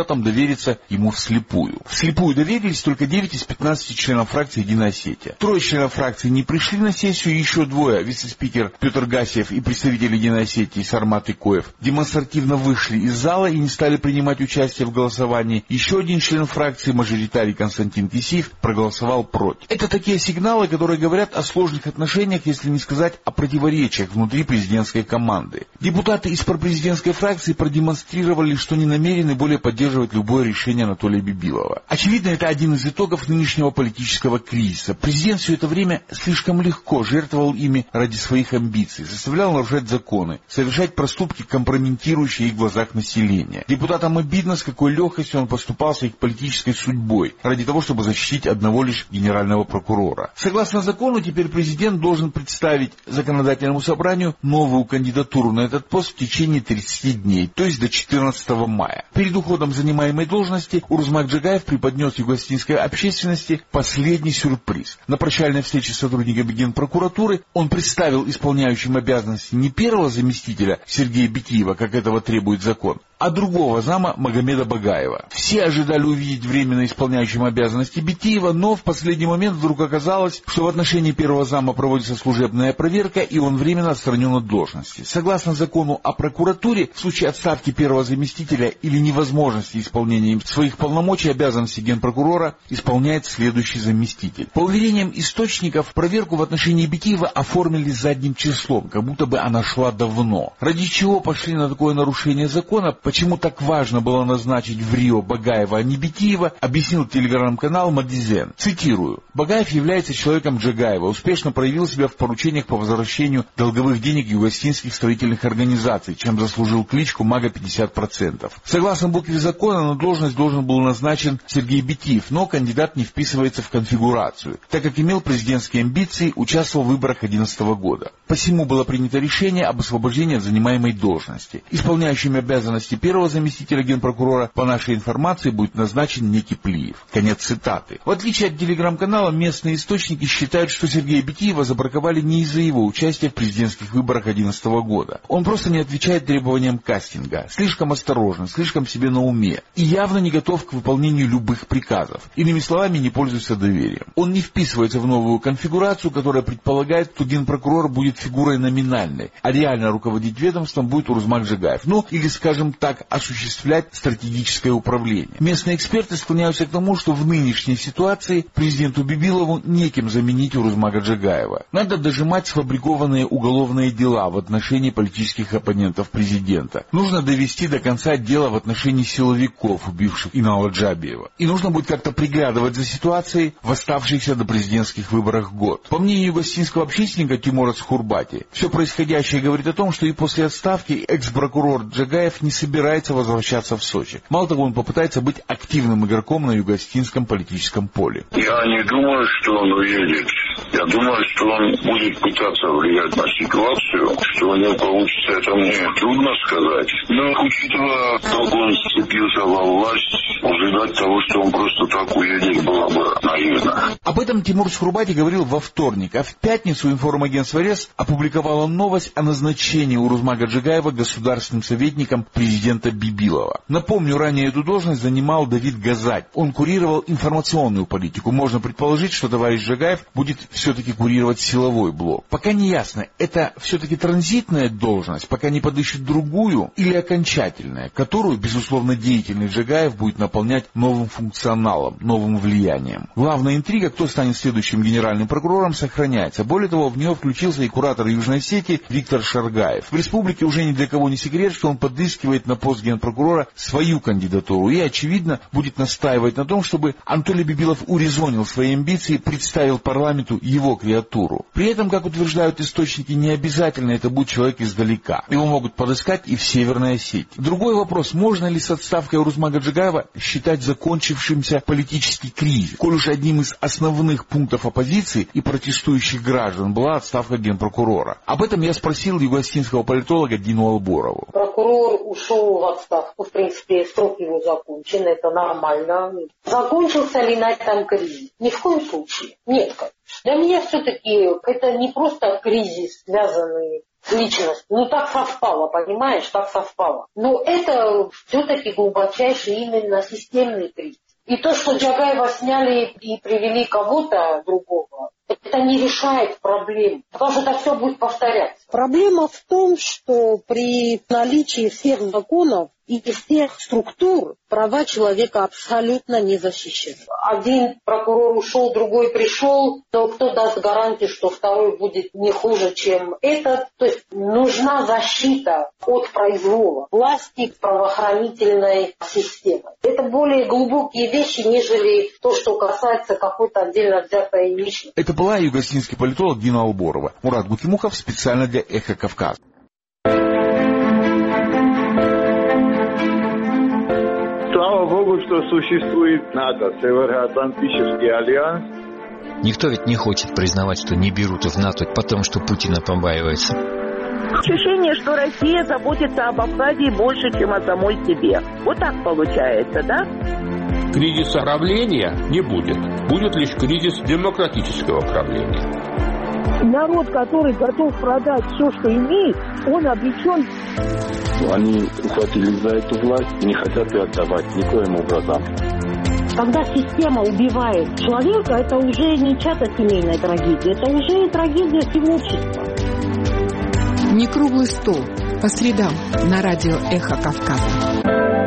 Speaker 19: депутатам довериться ему вслепую. Вслепую доверились только девять из пятнадцати членов фракции «Единая Осетия». Трое членов фракции не пришли на сессию, еще двое, вице-спикер Петр Гасиев и представитель «Единой Осетии» Сармат Икоев, демонстративно вышли из зала и не стали принимать участие в голосовании. Еще один член фракции, мажоритарий Константин Кисиев, проголосовал против. Это такие сигналы, которые говорят о сложных отношениях, если не сказать о противоречиях внутри президентской команды. Депутаты из пропрезидентской фракции продемонстрировали, что не намерены более поддерживать любое решение Анатолия Бибилова. Очевидно, это один из итогов нынешнего политического кризиса. Президент все это время слишком легко жертвовал ими ради своих амбиций, заставлял нарушать законы, совершать проступки, компрометирующие их в глазах населения. Депутатам обидно, с какой легкостью он поступал с их политической судьбой, ради того, чтобы защитить одного лишь генерального прокурора. Согласно закону, теперь президент должен представить законодательному собранию новую кандидатуру на этот пост в течение тридцати дней, то есть до четырнадцатого мая. Перед уходом занимаемой должности Урузмак Джагаев преподнес юго-осетинской общественности последний сюрприз. На прощальной встрече с сотрудниками Генпрокуратуры он представил исполняющим обязанности не первого заместителя Сергея Битиева, как этого требует закон, а другого зама Магомеда Багаева. Все ожидали увидеть временно исполняющим обязанности Битиева, но в последний момент вдруг оказалось, что в отношении первого зама проводится служебная проверка, и он временно отстранен от должности. Согласно закону о прокуратуре, в случае отставки первого заместителя или невозможности исполнения им своих полномочий, обязанности генпрокурора исполняет следующий заместитель. По уверениям источников, проверку в отношении Битиева оформили задним числом, как будто бы она шла давно. Ради чего пошли на такое нарушение закона, почему так важно было назначить в Рио Багаева, а не Битиева, объяснил телеграм-канал Мадизен. Цитирую. «Багаев является человеком Джагаева, успешно проявил себя в поручениях по возвращению долговых денег юго-осетинских строительных организаций, чем заслужил кличку Мага пятьдесят процентов. Согласно букве закона, на должность должен был назначен Сергей Битиев, но кандидат не вписывается в конфигурацию, так как имел президентские амбиции, участвовал в выборах две тысячи одиннадцатого года. Посему было принято решение об освобождении от занимаемой должности. Исполняющим обязанности первого заместителя генпрокурора, по нашей информации, будет назначен некий Плиев». Конец цитаты. В отличие от телеграм-канала, местные источники считают, что Сергея Битиева забраковали не из-за его участия в президентских выборах две тысячи одиннадцатого года. Он просто не отвечает требованиям кастинга, слишком осторожен, слишком себе на уме и явно не готов к выполнению любых приказов. Иными словами, не пользуется доверием. Он не вписывается в новую конфигурацию, которая предполагает, что генпрокурор будет фигурой номинальной, а реально руководить ведомством будет Урузмак Джагаев. Ну, или, скажем так, осуществлять стратегическое управление. Местные эксперты склоняются к тому, что в нынешней ситуации президенту Бибилову неким заменить Урузмака Джагаева. Надо дожимать сфабрикованные уголовные дела в отношении политических оппонентов президента. Нужно довести до конца дело в отношении силовиков, убивших Инала Джабиева. И нужно будет как-то приглядывать за ситуацией в оставшихся до президентских выборах год. По мнению юго-осетинского общественника Тимура Цхурбати, все происходящее говорит о том, что и после отставки экс-прокурор Джагаев не собирается возвращаться в Сочи. Мало того, он попытается быть активным игроком на юго-осетинском политическом поле.
Speaker 20: Я не думаю, что он уедет. Я думаю, что он будет пытаться влиять на ситуацию. Что у него получится, это мне трудно сказать. Но учитывая, как он вступился во власть, ожидать того, что он просто так уедет, было бы наивно.
Speaker 19: Об этом Тимур Цхурбати говорил во вторник, а в пятницу информагентство РЕС опубликовало новость о назначении Урузмака Джагаева государственным советником президента Бибилова. Напомню, ранее эту должность занимал Давид Газать. Он курировал информационную политику. Можно предположить, что товарищ Джагаев будет все-таки курировать силовой блок. Пока не ясно, это все-таки транзитная должность, пока не подыщут другую, или окончательная, которую, безусловно, деятельный Джагаев будет наполнять новым функционалом, новым влиянием. Главная интрига, кто станет следующим генеральным прокурором, сохраняется. Более того, в нее включился и куратор Южной Осетии Виктор Шаргаев. В республике уже ни для кого не секрет, что он подыскивает на пост генпрокурора свою кандидатуру и, очевидно, будет настаивать на том, чтобы Анатолий Бибилов урезонил свои амбиции и представил парламенту его креатуру. При этом, как утверждают источники, не обязательно это будет человек издалека. Его могут подыскать и в Северной Осетии. Другой вопрос, можно ли с отставкой Урузмака Джагаева считать закончившимся политический кризис, коль уж одним из основных пунктов оппозиции и протестующих граждан была отставка генпрокурора. Об этом я спросил юго-осетинского политолога Дину Алборову.
Speaker 21: Прокурор ушел в отставку, в принципе, срок его закончен, это нормально. Закончился ли на этом кризис? Ни в коем случае. Нет, конечно. Для меня все-таки это не просто кризис, связанный личность. Ну, так совпало, понимаешь, так совпало. Но это все-таки глубочайший именно системный кризис. И то, что Джагаева сняли и привели кого-то другого, это не решает проблем, потому что это все будет повторяться.
Speaker 4: Проблема в том, что при наличии всех законов и всех структур права человека абсолютно не защищены.
Speaker 21: Один прокурор ушел, другой пришел, то кто даст гарантию, что второй будет не хуже, чем этот? То есть нужна защита от произвола власти, правоохранительной системы. Это более глубокие вещи, нежели то, что касается какой-то отдельно взятой личности.
Speaker 19: Это была югославский политолог Дина Алборова. Мурат Гутимухов специально для «Эхо Кавказа».
Speaker 22: Слава Богу, что существует НАТО, Североатлантический альянс.
Speaker 23: Никто ведь не хочет признавать, что не берут в НАТО, потому что Путина побаивается.
Speaker 24: Ощущение, что Россия заботится об Абхазии больше, чем о самой себе. Вот так получается, да?
Speaker 25: Кризиса правления не будет. Будет лишь кризис демократического правления.
Speaker 26: Народ, который готов продать все, что имеет, он обречен.
Speaker 22: Они ухватились за эту власть и не хотят ее отдавать никоим образом.
Speaker 26: Когда система убивает человека, это уже не чья-то семейная трагедия, это уже трагедия всего общества.
Speaker 13: Не круглый стол. По средам на радио «Эхо Кавказа».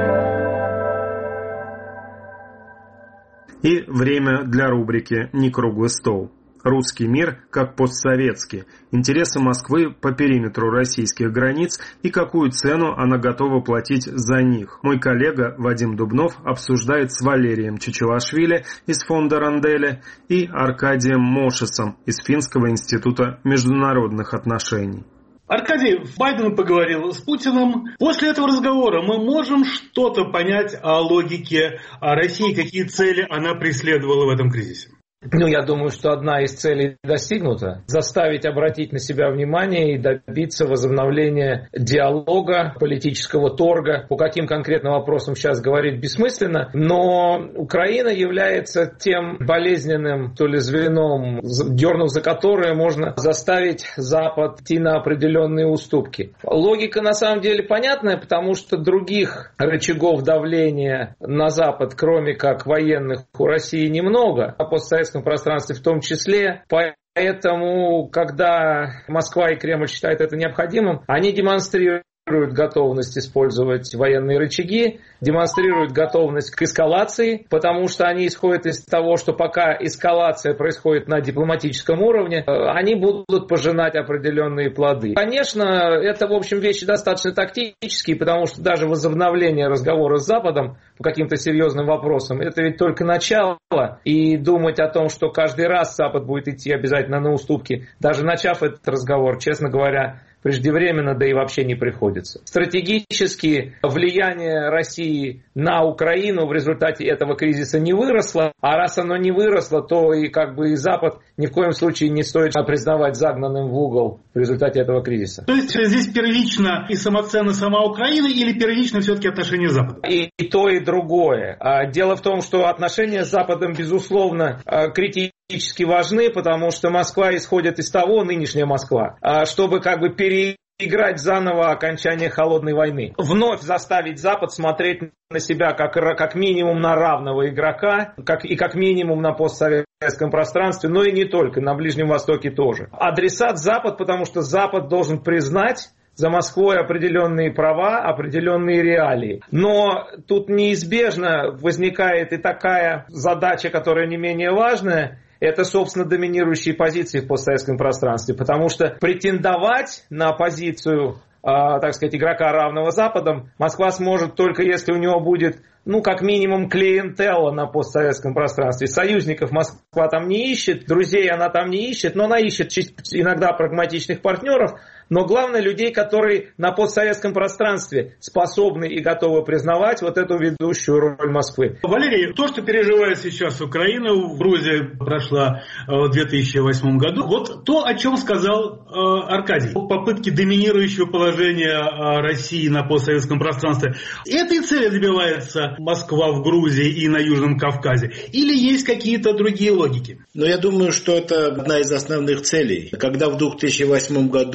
Speaker 1: И время для рубрики «Не круглый стол». Русский мир как постсоветский, интересы Москвы по периметру российских границ и какую цену она готова платить за них. Мой коллега Вадим Дубнов обсуждает с Валерием Чичилашвили из фонда «Ронделе» и Аркадием Мошесом из Финского института международных отношений.
Speaker 27: Аркадий, Байден поговорил с Путиным. После этого разговора мы можем что-то понять о логике России, какие цели она преследовала в этом кризисе?
Speaker 28: Ну, я думаю, что одна из целей достигнута. Заставить обратить на себя внимание и добиться возобновления диалога, политического торга. По каким конкретным вопросам сейчас говорить бессмысленно, но Украина является тем болезненным, то ли звеном, дернув за которое можно заставить Запад идти на определенные уступки. Логика на самом деле понятная, потому что других рычагов давления на Запад, кроме как военных, у России немного, а постсоветском пространстве в том числе. Поэтому, когда Москва и Кремль считают это необходимым, они демонстрируют готовность использовать военные рычаги, демонстрируют готовность к эскалации, потому что они исходят из того, что пока эскалация происходит на дипломатическом уровне, они будут пожинать определенные плоды. Конечно, это, в общем, вещи достаточно тактические, потому что даже возобновление разговора с Западом по каким-то серьезным вопросам, это ведь только начало, и думать о том, что каждый раз Запад будет идти обязательно на уступки, даже начав этот разговор, честно говоря, преждевременно, да и вообще не приходится. Стратегически влияние России на Украину в результате этого кризиса не выросло, а раз оно не выросло, то и как бы и Запад ни в коем случае не стоит признавать загнанным в угол в результате этого кризиса.
Speaker 27: То есть здесь первично и самоценна сама Украина или первично все-таки отношения с Западом?
Speaker 28: И, и то, и другое. Дело в том, что отношения с Западом, безусловно, критически важны, потому что Москва исходит из того, нынешняя Москва, чтобы как бы переиграть заново окончание холодной войны. Вновь заставить Запад смотреть на себя как, как минимум на равного игрока, как, и как минимум на постсоветском пространстве, но и не только, на Ближнем Востоке тоже. Адресат Запад, потому что Запад должен признать за Москвой определенные права, определенные реалии. Но тут неизбежно возникает и такая задача, которая не менее важная, это, собственно, доминирующие позиции в постсоветском пространстве. Потому что претендовать на позицию, э, так сказать, игрока, равного Западом, Москва сможет только если у него будет, ну, как минимум, клиентела на постсоветском пространстве. Союзников Москва там не ищет, друзей она там не ищет, но она ищет иногда прагматичных партнеров. Но главное, людей, которые на постсоветском пространстве способны и готовы признавать вот эту ведущую роль Москвы.
Speaker 27: Валерий, то, что переживает сейчас Украина, Грузия прошла в две тысячи восьмом году, вот то, о чем сказал э, Аркадий. Попытки доминирующего положения э, России на постсоветском пространстве. Этой цели добивается Москва в Грузии и на Южном Кавказе? Или есть какие-то другие логики?
Speaker 29: Ну, я думаю, что это одна из основных целей. Когда в две тысячи восьмом году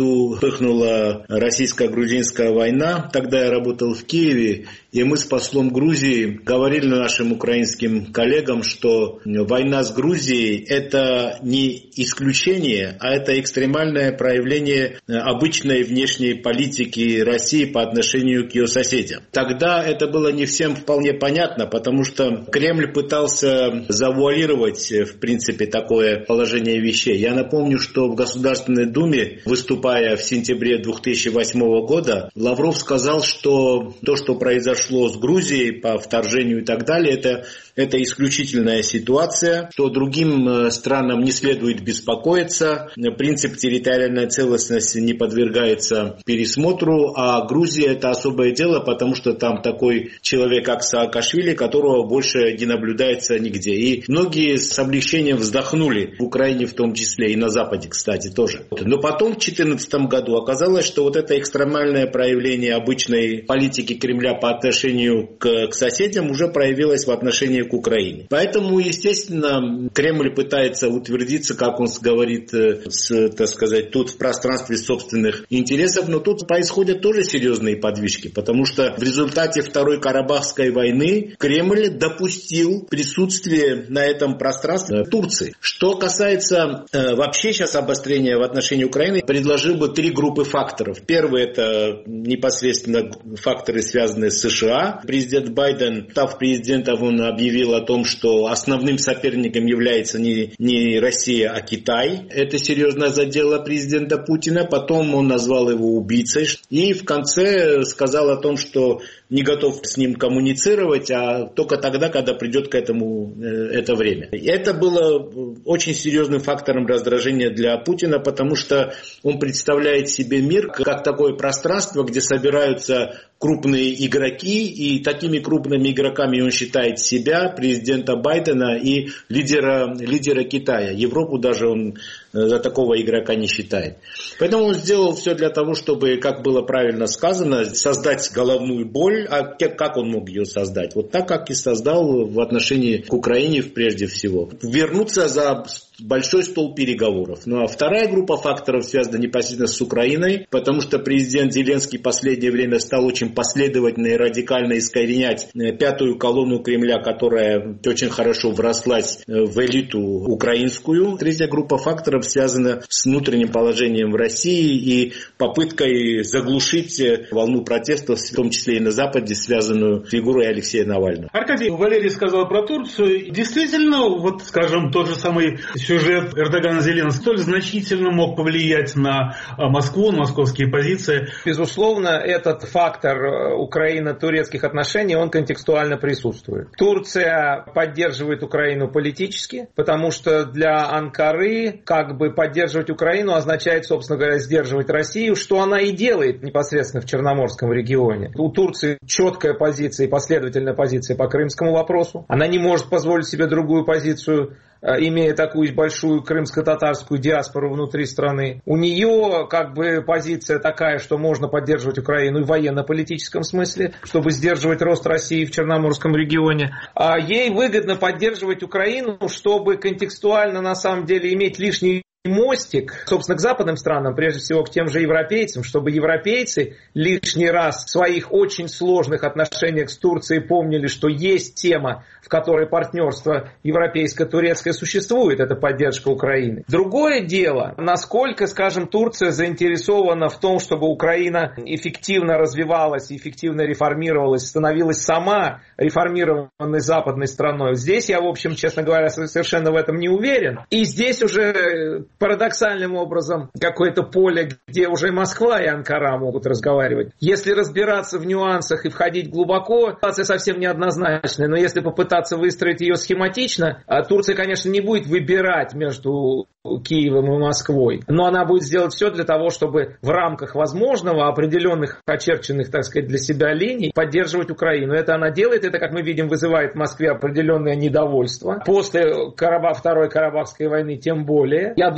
Speaker 5: вспыхнула российско-грузинская война. Тогда я работал в Киеве, и мы с послом Грузии говорили нашим украинским коллегам, что война с Грузией – это не исключение, а это экстремальное проявление обычной внешней политики России по отношению к ее соседям. Тогда это было не всем вполне понятно, потому что Кремль пытался завуалировать, в принципе, такое положение вещей. Я напомню, что в Государственной Думе, выступая в сентябре две тысячи восьмого года, Лавров сказал, что то, что произошло с Грузией по вторжению и так далее, это, это исключительная ситуация, что другим странам не следует беспокоиться, принцип территориальной целостности не подвергается пересмотру, а Грузия это особое дело, потому что там такой человек, как Саакашвили, которого больше не наблюдается нигде. И многие с облегчением вздохнули, в Украине в том числе, и на Западе, кстати, тоже. Но потом в две тысячи четырнадцатом году оказалось, что вот это экстремальное проявление обычной политики Кремля по отношению к, к соседям уже проявилось в отношении к Украине. Поэтому, естественно, Кремль пытается утвердиться, как он говорит, с, так сказать, тут в пространстве собственных интересов, но тут происходят тоже серьезные подвижки, потому что в результате Второй Карабахской войны Кремль допустил присутствие на этом пространстве Турции. Что касается э, вообще сейчас обострения в отношении Украины, предложил бы три группы факторов. Первый – это непосредственно факторы, связанные с США. Президент Байден, став президентом, он объявил о том, что основным соперником является не, не Россия, а Китай. Это серьезно задело президента Путина. Потом он назвал его убийцей. И в конце сказал о том, что не готов с ним коммуницировать, а только тогда, когда придет к этому э, это время. И это было очень серьезным фактором раздражения для Путина, потому что он представляет себе мир как такое пространство, где собираются крупные игроки, и такими крупными игроками он считает себя, президента Байдена и лидера, лидера Китая. Европу даже он за такого игрока не считает. Поэтому он сделал все для того, чтобы, как было правильно сказано, создать головную боль. А как он мог ее создать? Вот так, как и создал в отношении к Украине прежде всего. Вернуться за большой стол переговоров. Ну а вторая группа факторов связана непосредственно с Украиной, потому что президент Зеленский в последнее время стал очень последовательно и радикально искоренять пятую колонну Кремля, которая очень хорошо врослась в элиту украинскую. Третья группа факторов связана с внутренним положением в России и попыткой заглушить волну протестов, в том числе и на Западе, связанную с фигурой Алексея Навального.
Speaker 27: Аркадий, Валерий сказал про Турцию. Действительно, вот, скажем, тот же самый сюжет Эрдогана-Зеленский столь значительно мог повлиять на Москву, на московские позиции.
Speaker 28: Безусловно, этот фактор Украино-турецких отношений, он контекстуально присутствует. Турция поддерживает Украину политически, потому что для Анкары как бы поддерживать Украину означает, собственно говоря, сдерживать Россию, что она и делает непосредственно в Черноморском регионе. У Турции четкая позиция и последовательная позиция по крымскому вопросу. Она не может позволить себе другую позицию, имея такую большую крымско-татарскую диаспору внутри страны. У нее как бы позиция такая, что можно поддерживать Украину и в военно-политическом смысле, чтобы сдерживать рост России в Черноморском регионе. А ей выгодно поддерживать Украину, чтобы контекстуально на самом деле иметь лишний мостик, собственно, к западным странам, прежде всего к тем же европейцам, чтобы европейцы лишний раз в своих очень сложных отношениях с Турцией помнили, что есть тема, в которой партнерство европейско-турецкое существует, это поддержка Украины. Другое дело, насколько, скажем, Турция заинтересована в том, чтобы Украина эффективно развивалась, эффективно реформировалась, становилась сама реформированной западной страной. Здесь я, в общем, честно говоря, совершенно в этом не уверен. И здесь уже парадоксальным образом какое-то поле, где уже Москва и Анкара могут разговаривать. Если разбираться в нюансах и входить глубоко, ситуация совсем неоднозначная. Но если попытаться выстроить ее схематично, Турция, конечно, не будет выбирать между Киевом и Москвой. Но она будет сделать все для того, чтобы в рамках возможного, определенных, очерченных, так сказать, для себя линий, поддерживать Украину. Это она делает. Это, как мы видим, вызывает в Москве определенное недовольство. После Караба, Второй Карабахской войны тем более. Я думаю,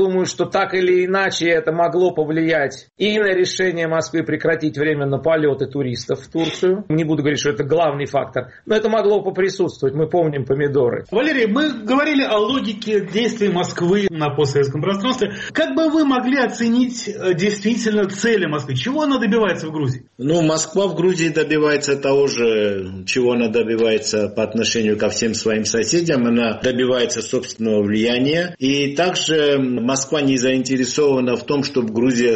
Speaker 28: думаю, что так или иначе это могло повлиять и на решение Москвы прекратить временно полеты туристов в Турцию. Не буду говорить, что это главный фактор, но это могло поприсутствовать. Мы помним помидоры.
Speaker 27: Валерий, мы говорили о логике действий Москвы на постсоветском пространстве. Как бы вы могли оценить действительно цели Москвы? Чего она добивается в Грузии?
Speaker 5: Ну, Москва в Грузии добивается того же, чего она добивается по отношению ко всем своим соседям. Она добивается собственного влияния. И также Москва не заинтересована в том, чтобы Грузия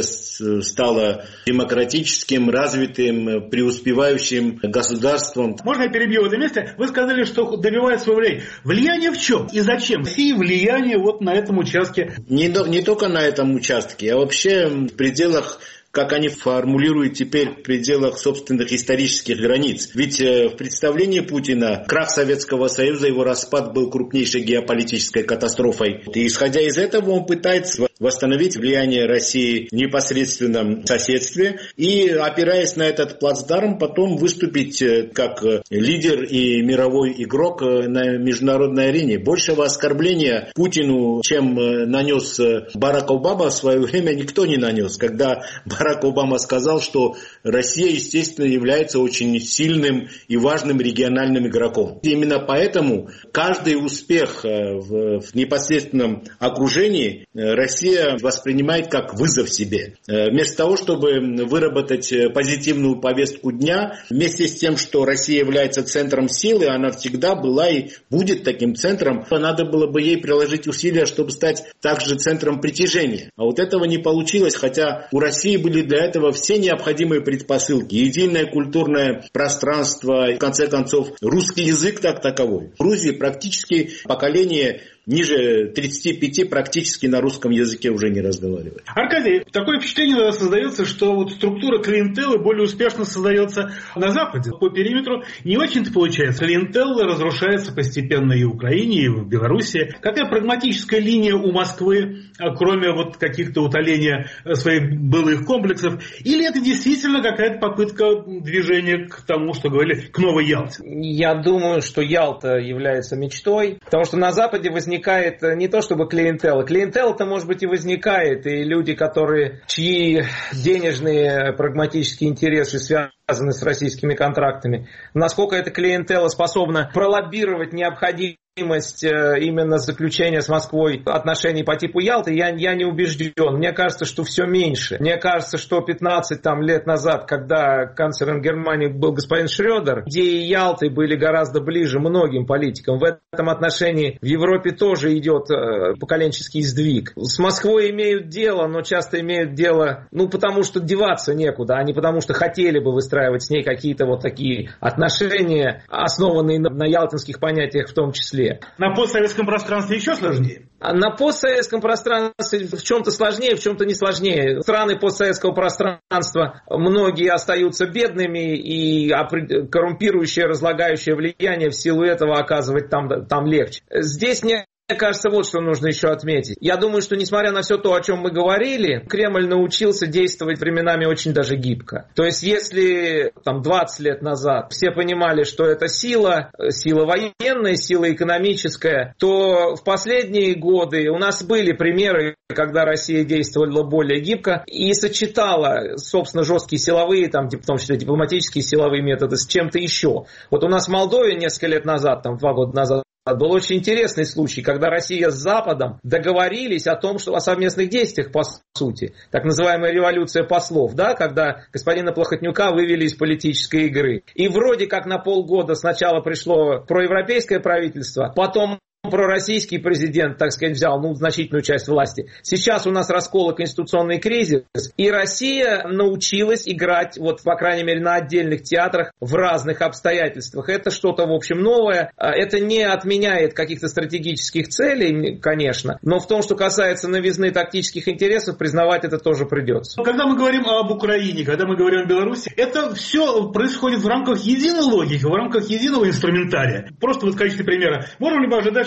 Speaker 5: стала демократическим, развитым, преуспевающим государством.
Speaker 27: Можно я перебью в этом месте? Вы сказали, что добивается своего влияния. Влияние в чем и зачем? России влияние вот на этом участке.
Speaker 5: Не, не только на этом участке, а вообще в пределах, как они формулируют теперь, в пределах собственных исторических границ. Ведь э, в представлении Путина крах Советского Союза, его распад был крупнейшей геополитической катастрофой. И исходя из этого он пытается восстановить влияние России в непосредственном соседстве и, опираясь на этот плацдарм, потом выступить э, как лидер и мировой игрок э, на международной арене. Большего оскорбления Путину, чем э, нанес э, Барак Обама в свое время, никто не нанес, когда Барак Обама сказал, что Россия, естественно, является очень сильным и важным региональным игроком. Именно поэтому каждый успех в, в непосредственном окружении Россия воспринимает как вызов себе. Вместо того, чтобы выработать позитивную повестку дня, вместе с тем, что Россия является центром силы, она всегда была и будет таким центром, надо было бы ей приложить усилия, чтобы стать также центром притяжения. А вот этого не получилось, хотя у России были для этого все необходимые предпосылки. Единое культурное пространство, в конце концов, русский язык как таковой. В Грузии практически поколение ниже тридцати пяти практически на русском языке уже не разговаривает.
Speaker 27: Аркадий, такое впечатление создается, что вот структура клиентелы более успешно создается на Западе. По периметру не очень-то получается. Клиентелла разрушается постепенно и в Украине, и в Беларуси. Какая прагматическая линия у Москвы, кроме вот каких-то утоления своих былых комплексов? Или это действительно какая-то попытка движения к тому, что говорили, к новой Ялте?
Speaker 28: Я думаю, что Ялта является мечтой, потому что на Западе возникает возникает не то чтобы клиентела. Клиентела-то, может быть, и возникает. И люди, которые, чьи денежные прагматические интересы связаны с российскими контрактами, насколько эта клиентела способна пролоббировать необходимость именно заключения с Москвой отношений по типу Ялты, я, я не убежден. Мне кажется, что все меньше. Мне кажется, что пятнадцать там, лет назад, когда канцлером Германии был господин Шрёдер, идеи Ялты были гораздо ближе многим политикам. В этом отношении в Европе тоже идет э, поколенческий сдвиг. С Москвой имеют дело, но часто имеют дело, ну, потому что деваться некуда, а не потому что хотели бы выстраивать с ней какие-то вот такие отношения, основанные на, на ялтинских понятиях в том числе.
Speaker 27: На постсоветском пространстве еще сложнее?
Speaker 28: На постсоверском пространстве в чем-то сложнее, в чем-то не сложнее. Страны постсоветского пространства, многие остаются бедными, и коррумпирующее, разлагающее влияние в силу этого оказывать там, там легче. Здесь мне Мне кажется, вот что нужно еще отметить. Я думаю, что несмотря на все то, о чем мы говорили, Кремль научился действовать временами очень даже гибко. То есть, если там двадцать лет назад все понимали, что это сила, сила военная, сила экономическая, то в последние годы у нас были примеры, когда Россия действовала более гибко и сочетала, собственно, жесткие силовые, там, в том числе дипломатические силовые методы, с чем-то еще. Вот у нас в Молдове несколько лет назад, там, два года назад, был очень интересный случай, когда Россия с Западом договорились о том, что о совместных действиях, по сути, так называемая революция послов, да, когда господина Плохотнюка вывели из политической игры. И вроде как на полгода сначала пришло проевропейское правительство, потом пророссийский президент, так сказать, взял ну, значительную часть власти. Сейчас у нас раскол и конституционный кризис, и Россия научилась играть, вот, по крайней мере, на отдельных театрах в разных обстоятельствах. Это что-то, в общем, новое. Это не отменяет каких-то стратегических целей, конечно, но в том, что касается новизны тактических интересов, признавать это тоже придется.
Speaker 27: Когда мы говорим об Украине, когда мы говорим о Беларуси, это все происходит в рамках единой логики, в рамках единого инструментария. Просто вот в качестве примера. Можем ли мы ожидать,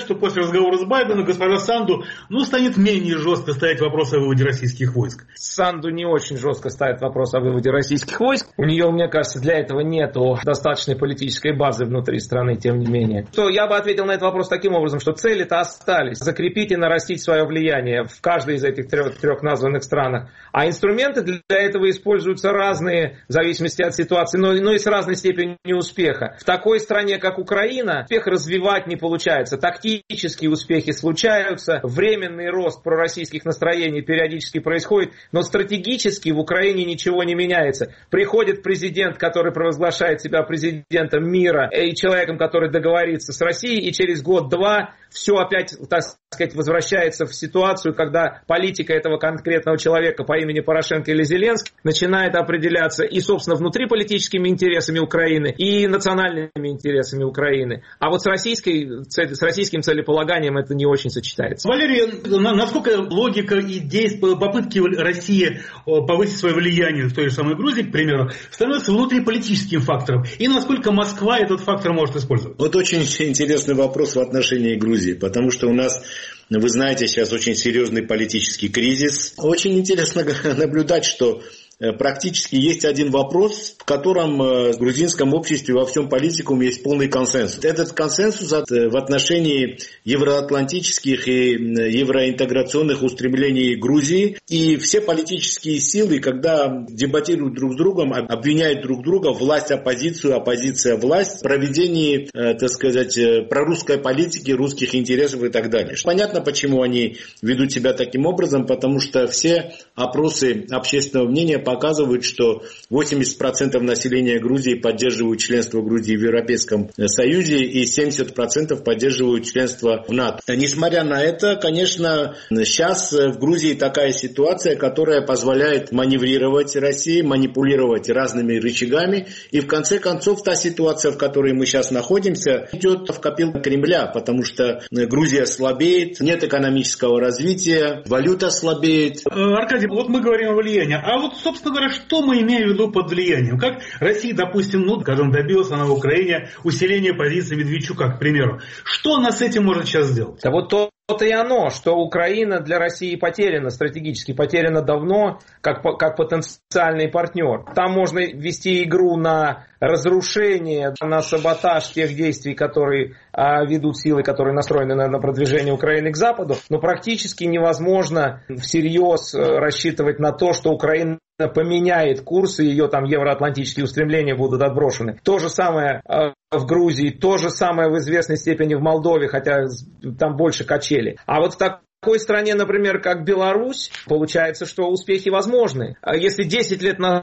Speaker 27: что после разговора с Байденом госпожа Санду ну, станет менее жестко ставить вопрос о выводе российских войск.
Speaker 28: Санду не очень жестко ставит вопрос о выводе российских войск. У нее, мне кажется, для этого нету достаточной политической базы внутри страны, тем не менее. То я бы ответил на этот вопрос таким образом, что цели-то остались. Закрепить и нарастить свое влияние в каждой из этих трех, трех названных странах. А инструменты для этого используются разные, в зависимости от ситуации, но, но и с разной степенью успеха. В такой стране, как Украина, успех развивать не получается. Тактические успехи случаются, временный рост пророссийских настроений периодически происходит, но стратегически в Украине ничего не меняется. Приходит президент, который провозглашает себя президентом мира и человеком, который договорится с Россией, и через год-два все опять, так сказать, возвращается в ситуацию, когда политика этого конкретного человека по имени Порошенко или Зеленский начинает определяться и, собственно, внутриполитическими интересами Украины, и национальными интересами Украины. А вот с, российской, с российским целеполаганием это не очень сочетается.
Speaker 27: Валерий, насколько логика и действия, попытки России повысить свое влияние в той же самой Грузии, к примеру, становятся внутриполитическим фактором? И насколько Москва этот фактор может использовать?
Speaker 5: Вот очень интересный вопрос в отношении Грузии, потому что у нас, вы знаете, сейчас очень серьезный политический кризис. Очень интересно наблюдать, что практически есть один вопрос, в котором в грузинском обществе во всем политикуме есть полный консенсус. Этот консенсус в отношении евроатлантических и евроинтеграционных устремлений Грузии. И все политические силы, когда дебатируют друг с другом, обвиняют друг друга, власть, оппозицию, оппозиция, власть, в проведении, так сказать, прорусской политики, русских интересов и так далее. Понятно, почему они ведут себя таким образом, потому что все опросы общественного мнения показывают, что восемьдесят процентов населения Грузии поддерживают членство Грузии в Европейском Союзе и семьдесят процентов поддерживают членство в НАТО. Несмотря на это, конечно, сейчас в Грузии такая ситуация, которая позволяет маневрировать России, манипулировать разными рычагами. И в конце концов, та ситуация, в которой мы сейчас находимся, идет в копилку Кремля, потому что Грузия слабеет, нет экономического развития, валюта слабеет.
Speaker 27: Аркадий, вот мы говорим о влиянии. А вот, собственно говоря, что мы имеем в виду под влиянием? Как Россия, допустим, ну, скажем, добилась она в Украине усиления позиции Медведчука, к примеру. Что она с этим может сейчас сделать?
Speaker 28: Да вот то, то-то и оно, что Украина для России потеряна, стратегически потеряна давно, как, как потенциальный партнер. Там можно вести игру на разрушение, на саботаж тех действий, которые а, ведут силы, которые настроены на, на продвижение Украины к Западу, но практически невозможно всерьез рассчитывать на то, что Украина поменяет курс, и ее там евроатлантические устремления будут отброшены. То же самое э, в Грузии, то же самое в известной степени в Молдове, хотя там больше качели. А вот в такой стране, например, как Беларусь, получается, что успехи возможны. Если десять лет назад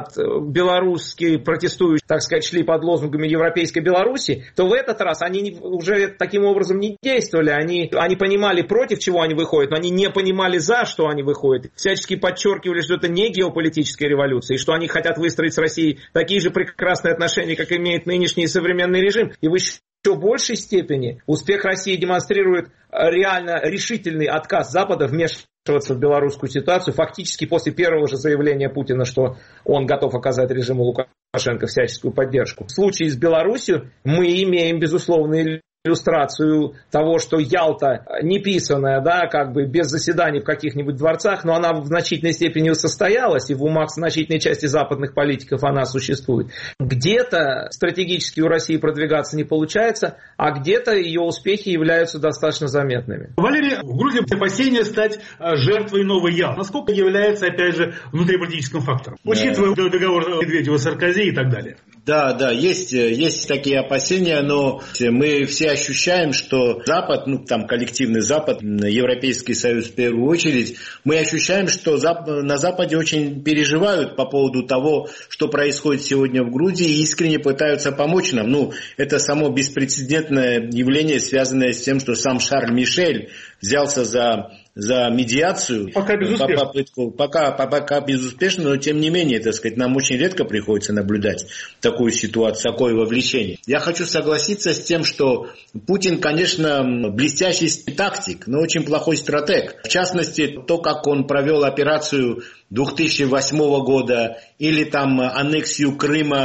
Speaker 28: белорусские протестующие, так сказать, шли под лозунгами европейской Беларуси, то в этот раз они уже таким образом не действовали. Они, они понимали, против чего они выходят, но они не понимали, за что они выходят. Всячески подчеркивали, что это не геополитическая революция, и что они хотят выстроить с Россией такие же прекрасные отношения, как имеет нынешний современный режим. И в еще большей степени успех России демонстрирует реально решительный отказ Запада вмешиваться в белорусскую ситуацию, фактически после первого же заявления Путина, что он готов оказать режиму Лукашенко всяческую поддержку. В случае с Беларусью мы имеем, безусловно, иллюстрацию того, что Ялта неписанная, да, как бы без заседаний в каких-нибудь дворцах, но она в значительной степени состоялась, и в умах значительной части западных политиков она существует. Где-то стратегически у России продвигаться не получается, а где-то ее успехи являются достаточно заметными.
Speaker 27: Валерий, в Грузии опасения стать жертвой новой Ялты. Насколько является, опять же, внутриполитическим фактором? Да. Учитывая договор Медведева, Саркози и так далее.
Speaker 5: Да, да, есть, есть такие опасения, но мы все ощущаем, что Запад, ну там коллективный Запад, Европейский Союз в первую очередь, мы ощущаем, что на Западе очень переживают по поводу того, что происходит сегодня в Грузии, и искренне пытаются помочь нам. Ну, это само беспрецедентное явление, связанное с тем, что сам Шарль Мишель взялся за... за медиацию,
Speaker 27: пока безуспешно.
Speaker 5: Попытку, пока, пока безуспешно, но тем не менее, так сказать, нам очень редко приходится наблюдать такую ситуацию, такое вовлечение. Я хочу согласиться с тем, что Путин, конечно, блестящий тактик, но очень плохой стратег. В частности, то, как он провел операцию две тысячи восьмого года или там аннексию Крыма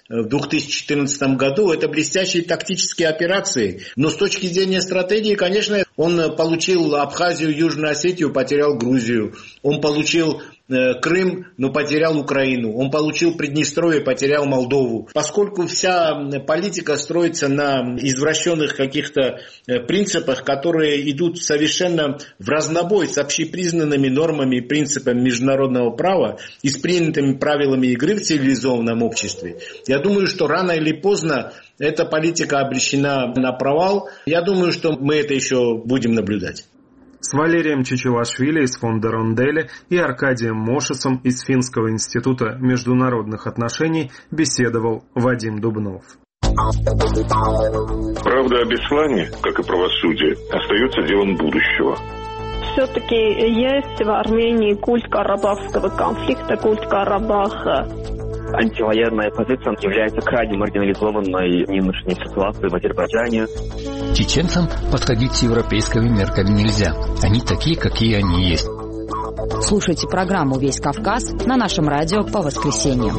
Speaker 5: в две тысячи четырнадцатом году, это блестящие тактические операции. Но с точки зрения стратегии, конечно, он получил Абхазию, Южную Осетию, потерял Грузию. Он получил Крым, но потерял Украину. Он получил Приднестровье, потерял Молдову. Поскольку вся политика строится на извращенных каких-то принципах, которые идут совершенно в разнобой с общепризнанными нормами и принципами международного права и с принятыми правилами игры в цивилизованном обществе, я думаю, что рано или поздно эта политика обречена на провал. Я думаю, что мы это еще будем наблюдать.
Speaker 1: С Валерием Чичилашвили из фонда Ронделли и Аркадием Мошесом из Финского института международных отношений беседовал Вадим Дубнов.
Speaker 20: Правда о Беслане, как и правосудие, остается делом будущего.
Speaker 6: Все-таки есть в Армении культ карабахского конфликта, культ Карабаха.
Speaker 9: Антивоенная позиция является крайне маргинализованной в нынешней ситуации в Азербайджане.
Speaker 23: Чеченцам подходить с европейскими мерками нельзя. Они такие, какие они есть.
Speaker 8: Слушайте программу «Весь Кавказ» на нашем радио по воскресеньям.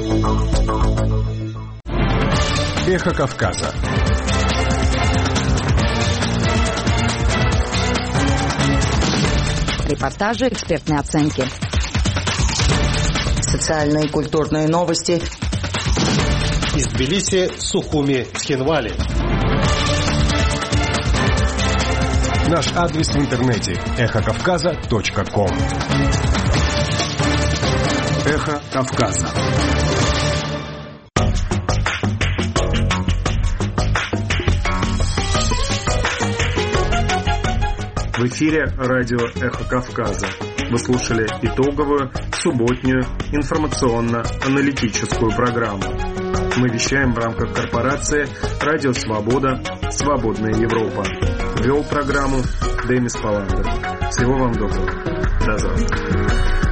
Speaker 2: Эхо Кавказа.
Speaker 8: Репортажи, экспертные оценки.
Speaker 7: Социальные и культурные новости.
Speaker 3: Из Тбилиси, Сухуми, Цхинвали.
Speaker 2: Наш адрес в интернете эхо кавказа точка ком.
Speaker 1: Эхо Кавказа. В эфире радио «Эхо Кавказа». Вы слушали итоговую, субботнюю, информационно-аналитическую программу. Мы вещаем в рамках корпорации «Радио Свобода. Свободная Европа». Вел программу Демис Паландер. Всего вам доброго. До завтра.